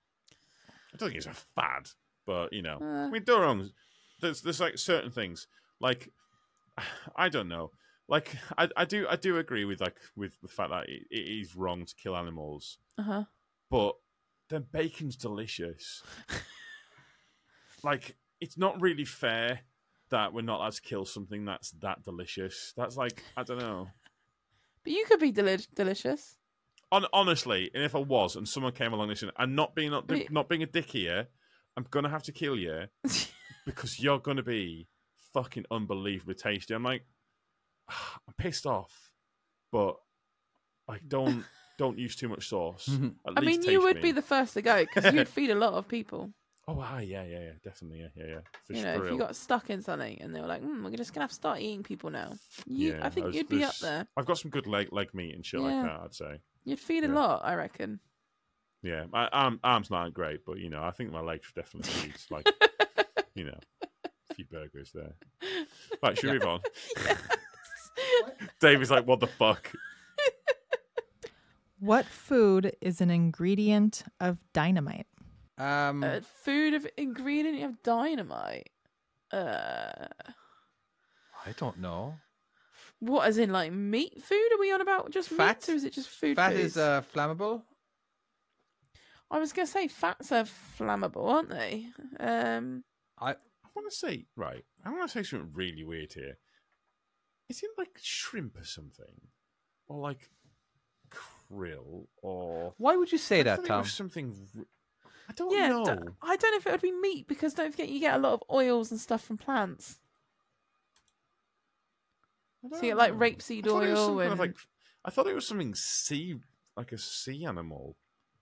I don't think it's a fad, but you know, Uh. I mean, don't get me wrong. There's there's like certain things like I don't know. Like I, I do I do agree with like with the fact that it, it is wrong to kill animals, Uh huh. but then bacon's delicious. Like it's not really fair that we're not allowed to kill something that's that delicious. That's like I don't know. But you could be deli- delicious. On, honestly, and if I was, and someone came along and said, "I'm not being not, Wait. not being a dick here. I'm gonna have to kill you because you're gonna be fucking unbelievably tasty." I'm like, I'm pissed off, but like, don't don't use too much sauce. At I mean, least you taste would me. be the first to go because you'd feed a lot of people. Oh, ah, yeah, yeah, yeah, definitely, yeah, yeah, yeah. For, You for know, if real. you got stuck in something and they were like, mm, "We're just gonna have to start eating people now," you, yeah, I think was- you'd be up there's- there. I've got some good leg leg meat and shit like Yeah. that. I'd say. You'd feed a Yeah. lot, I reckon. Yeah, my arm, arms not great, but you know, I think my legs definitely needs like, you know, a few burgers there. Right, should we move on? Dave is like, "What the fuck?" What food is an ingredient of dynamite? Um, Uh, food of ingredient of dynamite. Uh, I don't know. what, as in like meat food? Are we on about just Fat. meat, or is it just food? Fat foods? is uh, flammable. I was gonna say fats are flammable, aren't they? Um, I I want to say right. I want to say something really weird here. Is it like shrimp or something, or like krill, or Why would you say I that, thought it Tom? was something. r- I don't yeah, know. d- I don't know if it would be meat because don't forget you get a lot of oils and stuff from plants. I So you don't get like know. rapeseed I thought it was oil some kind and of like. I thought it was something sea, like a sea animal.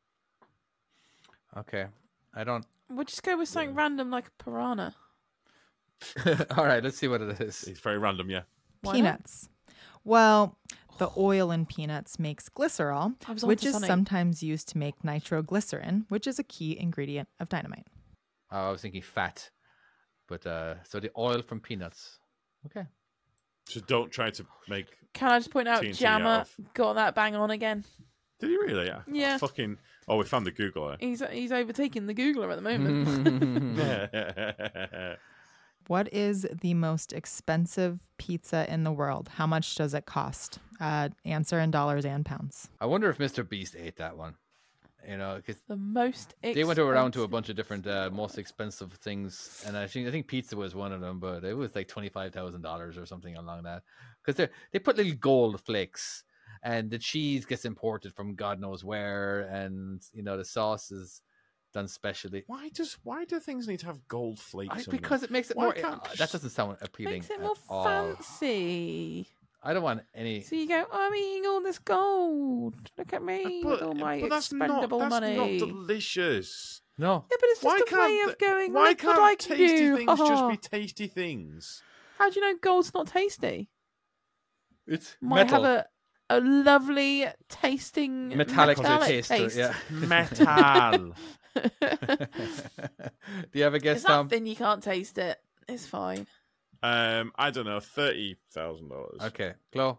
Okay, I don't. we'll just go with something Yeah. random like a piranha. All right, let's see what it is. It's very random, yeah. Why not? Peanuts. Well, the oil in peanuts makes glycerol, I was which onto is something. sometimes used to make nitroglycerin, which is a key ingredient of dynamite. Oh, I was thinking fat, but uh, so the oil from peanuts. Okay. So don't try to make. Can I just point out, T N T Jammer out of- got that bang on again? Did he really? Yeah. Yeah. Oh, fucking. Oh, we found the Googler. He's he's overtaking the Googler at the moment. What is the most expensive pizza in the world? How much does it cost? Uh, answer in dollars and pounds. I wonder if Mister Beast ate that one. You know, because The most. they went around to a expensive- bunch of different uh, most expensive things, and I think I think pizza was one of them, but it was like twenty five thousand dollars or something along that. Because they they put little gold flakes, and the cheese gets imported from God knows where, and you know the sauce is done specially. Why does why do things need to have gold flakes? I, on them? because it makes it Why more. can't uh, just- that doesn't sound appealing. Makes it at more all. fancy. I don't want any. So you go, I'm eating all this gold. Look at me with all my but that's expendable not, that's money. not delicious. No, Yeah, but it's Why just a way can't of the- going. Why Look what can't I can tasty do. things just Ha-ha. be tasty things? How do you know gold's not tasty? it's Might metal. have a a lovely tasting Metallic metallic taste. taste. Yeah. Metal. Do you have a guess, It's Tom? nothing. You can't taste it. It's fine. um, I don't know, thirty thousand dollars. Okay, Chloe.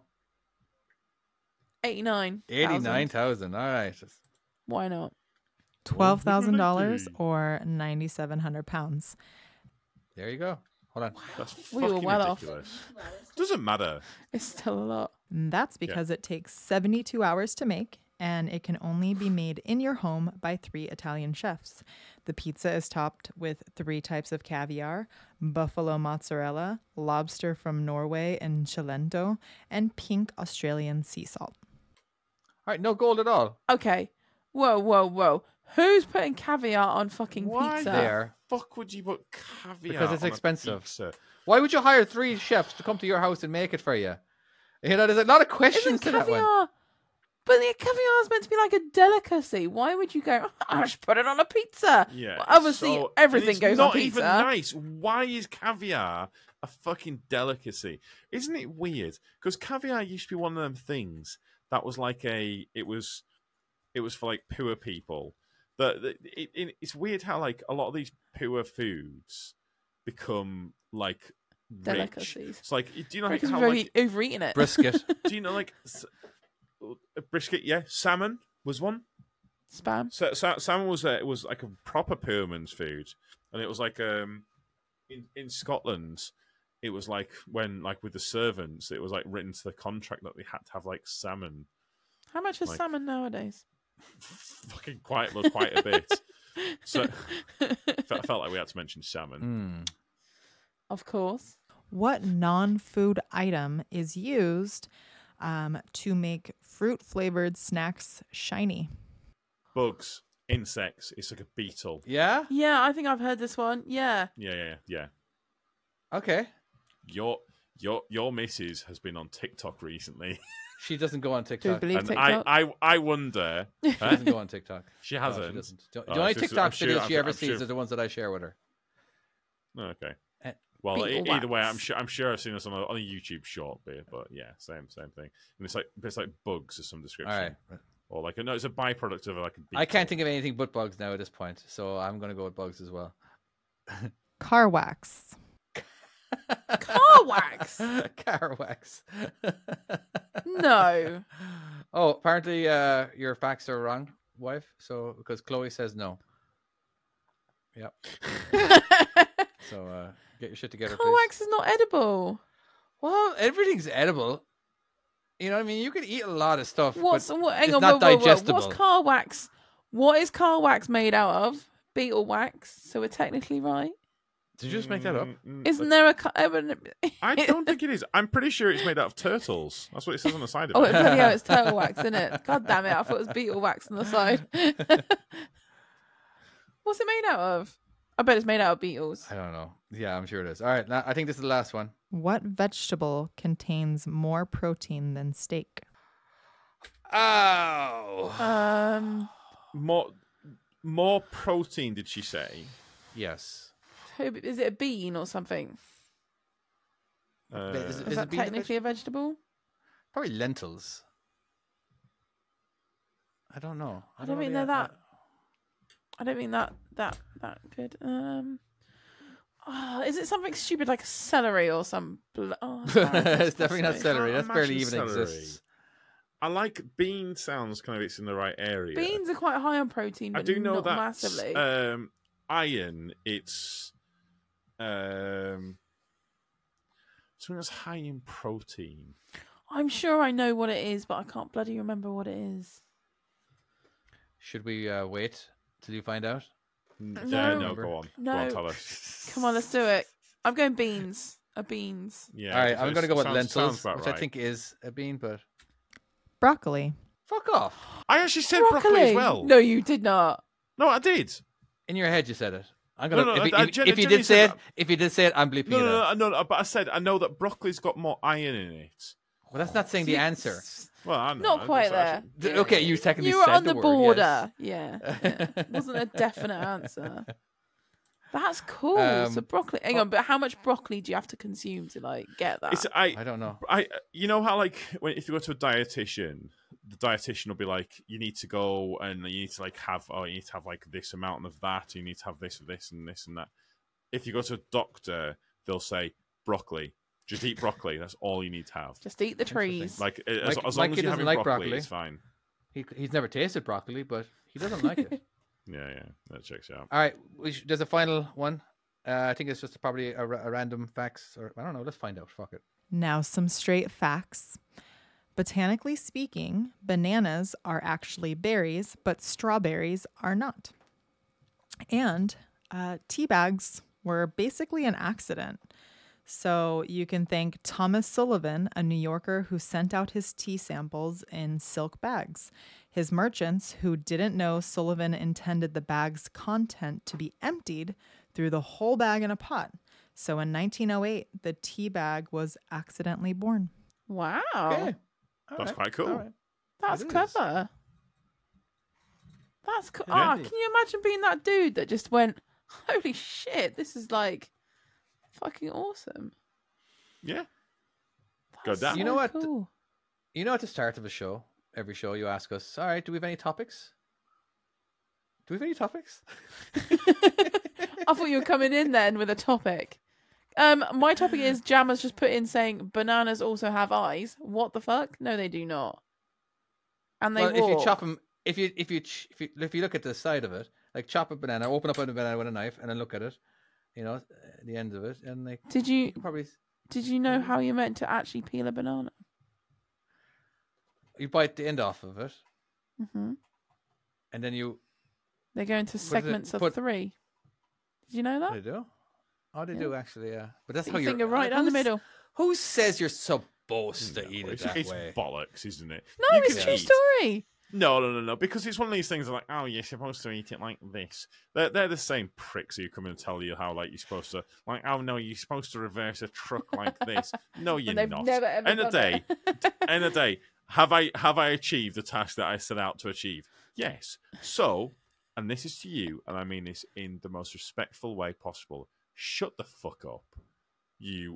Eighty-nine. Eighty-nine thousand. All right. Why not? Twelve thousand dollars Righty. or ninety-seven hundred pounds. There you go. Hold on. That's We were fucking well off. ridiculous. Doesn't matter. It's still a lot. And that's because it takes seventy-two hours to make, and it can only be made in your home by three Italian chefs. The pizza is topped with three types of caviar, buffalo mozzarella, lobster from Norway and Cilento, and pink Australian sea salt. All right, no gold at all. Okay. Whoa, whoa, whoa. Who's putting caviar on fucking Why pizza? There. Fuck would you put caviar? Because it's on a expensive. pizza? Why would you hire three chefs to come to your house and make it for you? You know, there's a lot of questions Isn't to that one. caviar? But the caviar is meant to be like a delicacy. Why would you go? I should put it on a pizza. Yeah. Well, obviously, so- everything it's goes not on even pizza. nice. Why is caviar a fucking delicacy? Isn't it weird? Because caviar used to be one of them things that was like a. It was. It was for like poor people. That it, it, it, it's weird how like a lot of these poor foods become like rich. Delicacies. It's like do you know like Because how we've like over- overeaten it. Brisket. do you know like s- a brisket? Yeah, salmon was one. Spam. So, so, salmon was a, it was like a proper poor man's food, and it was like um in in Scotland, it was like when like with the servants, it was like written to the contract that they had to have like salmon. How much is Like- salmon nowadays? Fucking quite well, quite a bit. So I felt like we had to mention salmon. Mm. Of course. What non-food item is used um, to make fruit-flavored snacks shiny? Bugs, insects. It's like a beetle. Yeah? Yeah, I think I've heard this one. Yeah. Yeah, yeah, yeah. Okay. Your your your missus has been on TikTok recently, She doesn't go on Do you TikTok. believe and TikTok? I, I I wonder. She Huh? doesn't go on TikTok. She No, hasn't. she doesn't. The Oh, the only it's just- TikTok I'm sure- videos she I'm- ever I'm sees sure- are the ones that I share with her. Oh, okay. Eh, Well, e- beetle either way, I'm wax. sure I'm sure I've seen this on a, on a YouTube short bit, but yeah, same same thing. And it's like it's like bugs or some description, All right. or like no, it's a byproduct of like a. Beetle. I can't think of anything but bugs now at this point, so I'm going to go with bugs as well. Car wax. Car wax? Car wax. No. Oh, apparently uh, your facts are wrong, wife. So because Chloe says no. Yep. So uh, get your shit together, Car please. wax is not edible. Well, everything's edible. You know what I mean? You can eat a lot of stuff. What's but what, hang it's on, not whoa, whoa, whoa. digestible. What's car wax? What is car wax made out of? Beetle wax. So we're technically right. Did you just make that up? Mm, mm, Isn't like- there a? ca- uh, I don't think it is. I'm pretty sure it's made out of turtles. That's what it says on the side of Oh, it. bloody hell, it's turtle wax, isn't it? God damn it! I thought it was beetle wax on the side. What's it made out of? I bet it's made out of beetles. I don't know. Yeah, I'm sure it is. All right, now, I think this is the last one. What vegetable contains more protein than steak? Oh. Um, More more protein, did she say? Yes. who- is it a bean or something? Uh, Is Is, it that bean a technically a vegetable? Probably lentils. I don't know. I don't know think the- they're that. I don't think that that that good. Um, oh, is it something stupid like celery or some? Bl- oh, it's bad. it's definitely not Possibly. celery. Can't That's barely imagine even celery. exists. I like bean sounds kind of it's in the right area. Beans are quite high on protein, but I do know not that massively. um, iron. It's um, something that's high in protein. I'm sure I know what it is, but I can't bloody remember what it is. Should we uh, wait till you find out? Yeah, No. no, go on. No. Go on, tell us. Come on, let's do it. I'm going beans. A beans. Yeah. All right, it I'm going to go with sounds- lentils, sounds about which right. I think is a bean, but Broccoli. fuck off. I actually said broccoli, as well. No, you did not. No, I did. In your head, you said it. I'm gonna. No, no, if, you- I- I if, gen- if you genuinely did say it, said if you did say it, I'm bleeping No, it no, out. no, no, no. But I said I know that broccoli's got more iron in it. Well, that's not saying the answer. Well, I know. Not quite that's there. actually- D- Okay, you technically You were said on the the word, border. yes. Yeah. yeah. It wasn't a definite answer. That's cool. Um, so broccoli. Hang on, but how much broccoli do you have to consume to like get that? It's I. I don't know. I. You know how like when if you go to a dietitian, the dietitian will be like, you need to go and you need to like have oh you need to have like this amount of that. You need to have this of this and this and that. If you go to a doctor, they'll say broccoli. Just eat broccoli. That's all you need to have. Just eat the trees. Like as, My- as my long as kid you're doesn't having like broccoli, broccoli. it's fine. He he's never tasted broccoli, but he doesn't like it. Yeah, yeah, that checks out. All right, we sh- there's a final one. Uh, I think it's just probably a, ra- a random facts, or I don't know. Let's find out. Fuck it. Now, some straight facts. Botanically speaking, bananas are actually berries, but strawberries are not. And uh, tea bags were basically an accident. So you can thank Thomas Sullivan, a New Yorker who sent out his tea samples in silk bags. His merchants, who didn't know Sullivan intended the bag's content to be emptied, threw the whole bag in a pot. So in nineteen oh eight, the tea bag was accidentally born. Wow. Okay. All That's right, quite cool. all right. That's It is. clever. That's cool. Yeah. Ah, can you imagine being that dude that just went, holy shit, this is like fucking awesome. Yeah. That's Go down. You know so what? cool. You know, at the start of a show, every show, you ask us, "All right, do we have any topics? Do we have any topics?" I thought you were coming in then with a topic. Um, my topic is Jammer's just put in saying bananas also have eyes. What the fuck? No, they do not. And they Well, if you walk. chop them, if you if you ch- if you if you look at the side of it, like chop a banana, open up a banana with a knife, and then look at it, you know, at the end of it, and like Did you you can probably did you know how you're meant to actually peel a banana? you bite the end off of it, hmm and then you They go into it- segments of put- three. Did you know that? they do. Oh, they Yeah. do actually, yeah. But that's Put how your you're finger right down the who's- middle. Who says you're supposed to No, eat it it's, that it's way? bollocks, isn't it? No, You it's can true eat- story. No, no, no, no. Because it's one of these things like, oh, you're supposed to eat it like this. They're, they're the same pricks who come and tell you how like you're supposed to, like, oh no, you're supposed to reverse a truck like this. No, you're And they've not. never ever End of done day, it. end of day. Have I have I achieved the task that I set out to achieve? Yes. So, and this is to you, and I mean this in the most respectful way possible. Shut the fuck up, you.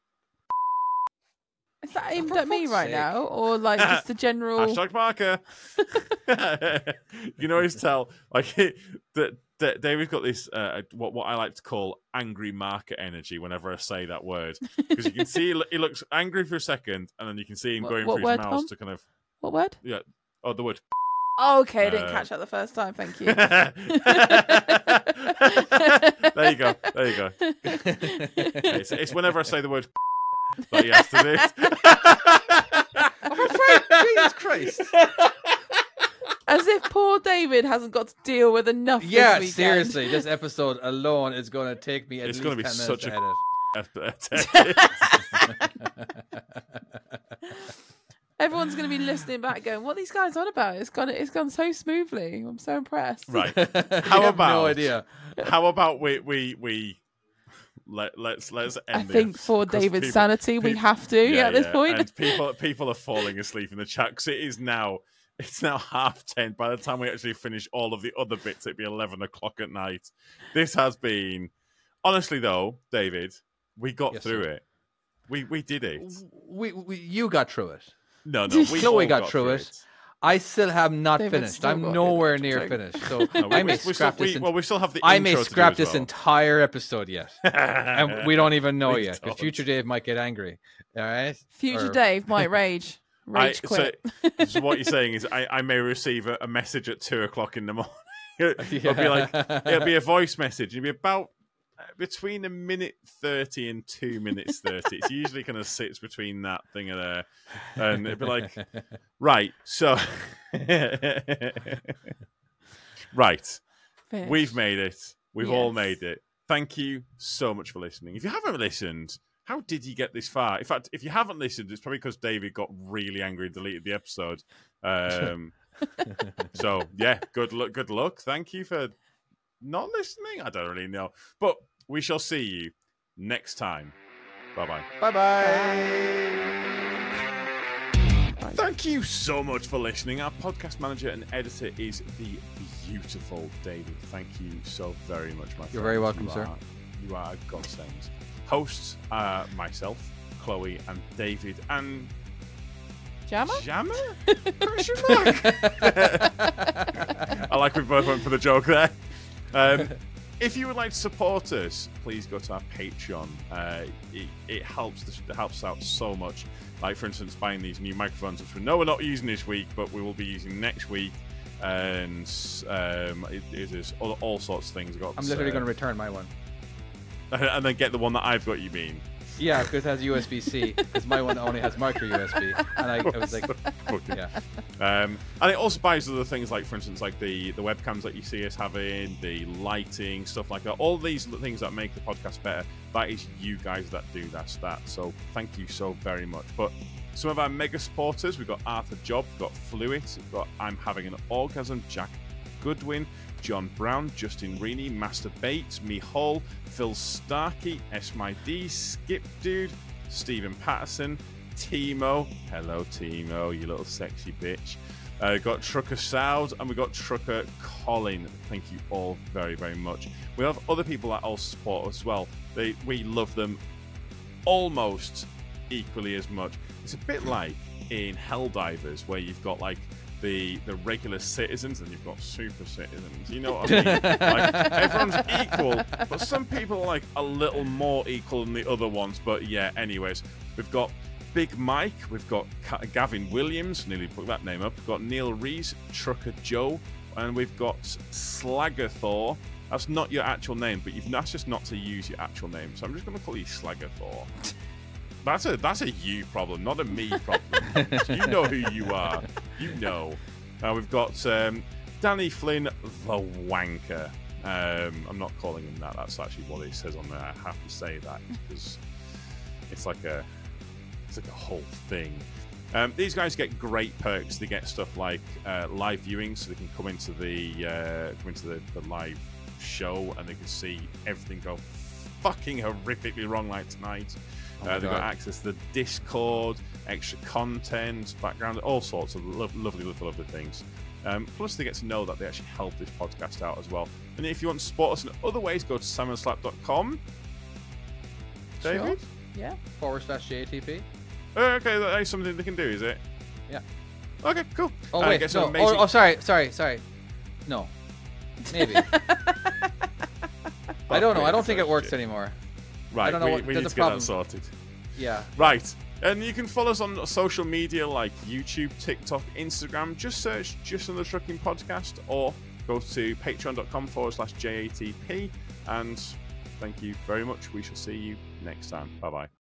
Is that aimed For at me fuck's right sake. now, or like just the general? Hashtag marker. You can always tell, like that. that David's got this uh, what what I like to call angry marker energy whenever I say that word, because you can see he, lo- he looks angry for a second, and then you can see him What- going what through word, his mouse Tom? to kind of What word? yeah. Oh, the word. Oh, okay, I didn't Uh, catch that the first time. Thank you. There you go. There you go. It's, it's whenever I say the word that he has to do it. Jesus Christ! As if poor David hasn't got to deal with enough. Yeah, this weekend. seriously, this episode alone is going to take me at It's least gonna be ten minutes such to a- edit. Everyone's going to be listening back, going, "What are these guys on about? It's gone. It's gone so smoothly. I'm so impressed." Right. You How have about no idea? How about we we we let let's let's end I think this, for 'cause David's people- sanity, we peop- have to yeah, at this yeah, point. And people people are falling asleep in the chat because it is now it's now half ten. By the time we actually finish all of the other bits, it'd be eleven o'clock at night. This has been honestly though, David, we got Yes, through sir. it. We we did it. We, we you got through it. No, no, we Chloe all got through it. I still have not David's finished. still I'm got nowhere it. near Sorry. finished. So No, we- I may we- we scrap still, this. we- en- well, we still have the. I may intro to do scrap as this well. entire episode yet, and we don't even know We yet. Because don't. future Dave might get angry. All right. Future Or- Dave might rage. Rage I, quit. So, so what you're saying is I, I may receive a, a message at two o'clock in the morning. It'll be like it'll be a voice message. It'll be about between a minute thirty and two minutes thirty. It's usually kind of sits between that thing and there, and it'd be like, right, so right, Finish. we've made it. We've all Yes. made it. Thank you so much for listening. If you haven't listened, how did you get this far? In fact, if you haven't listened, it's probably because David got really angry and deleted the episode. Um, so yeah, good luck. Good luck. Thank you for not listening. I don't really know, but we shall see you next time. Bye bye. Bye bye. Thank you so much for listening. Our podcast manager and editor is the beautiful David. Thank you so very much, my friend. You're very welcome, you sir. Are, you are a godsend. Hosts are myself, Chloe, and David, and Jammer? Jammer? Question mark? I like we both went for the joke there. Um, if you would like to support us, please go to our Patreon. Uh, it, it helps it helps out so much. Like, for instance, buying these new microphones, which we know we're not using this week, but we will be using next week. And um, it, it is all, all sorts of things. We've got, I'm literally uh, going to return my one. and then get the one that I've got, you mean? Yeah, because it has U S B C. Because my one only has micro U S B, and I, I was like, Fucking- yeah, Um, and it also buys other things like, for instance, like the, the webcams that you see us having, the lighting, stuff like that. All these things that make the podcast better, that is you guys that do that stat. So thank you so very much. But some of our mega supporters, we've got Arthur Job, we've got Fluid, we've got I'm Having an Orgasm, Jack Goodwin, John Brown, Justin Reaney, Master Bates, Me Hall, Phil Starkey, S M I D, Skip Dude, Stephen Patterson, Timo. Hello, Timo, you little sexy bitch. Uh, got Trucker Soud and we got Trucker Colin. Thank you all very, very much. We have other people that also support us as well. They, we love them almost equally as much. It's a bit like in Helldivers where you've got like the the regular citizens and you've got super citizens. You know what I mean? Like, everyone's equal, but some people are like a little more equal than the other ones. But yeah, anyways, we've got Big Mike, we've got Gavin Williams, nearly put that name up. We've got Neil Rees, Trucker Joe, and we've got Slaggerthor. That's not your actual name, but you've asked us not to use your actual name, so I'm just going to call you Slaggerthor. That's a that's a you problem, not a me problem. So you know who you are. You know. Uh, we've got um, Danny Flynn, the wanker. Um, I'm not calling him that. That's actually what it says on there. I have to say that because it's like a it's like a whole thing. Um, these guys get great perks. They get stuff like uh, live viewing, so they can come into the uh, come into the, the live show and they can see everything go fucking horrifically wrong like tonight. Oh uh, they've got God. access to the Discord, extra content, background, all sorts of lo- lovely, lovely, lovely things. Um, plus, they get to know that they actually help this podcast out as well. And if you want to support us in other ways, go to salmon slap dot com. David? Yeah. forward slash J A T P. Oh, okay, that is something they can do, is it? Yeah. Okay, cool. Oh Uh, wait, get some no. amazing- Oh, oh, sorry, sorry, sorry. No, maybe. I don't know. I don't think it works Shit. anymore. Right, don't know we, what- we there's need a to get problem. that sorted. Yeah. Right. And you can follow us on social media like YouTube, TikTok, Instagram. Just search Just Another Trucking Podcast or go to patreon.com forward slash JATP. And thank you very much. We shall see you next time. Bye-bye.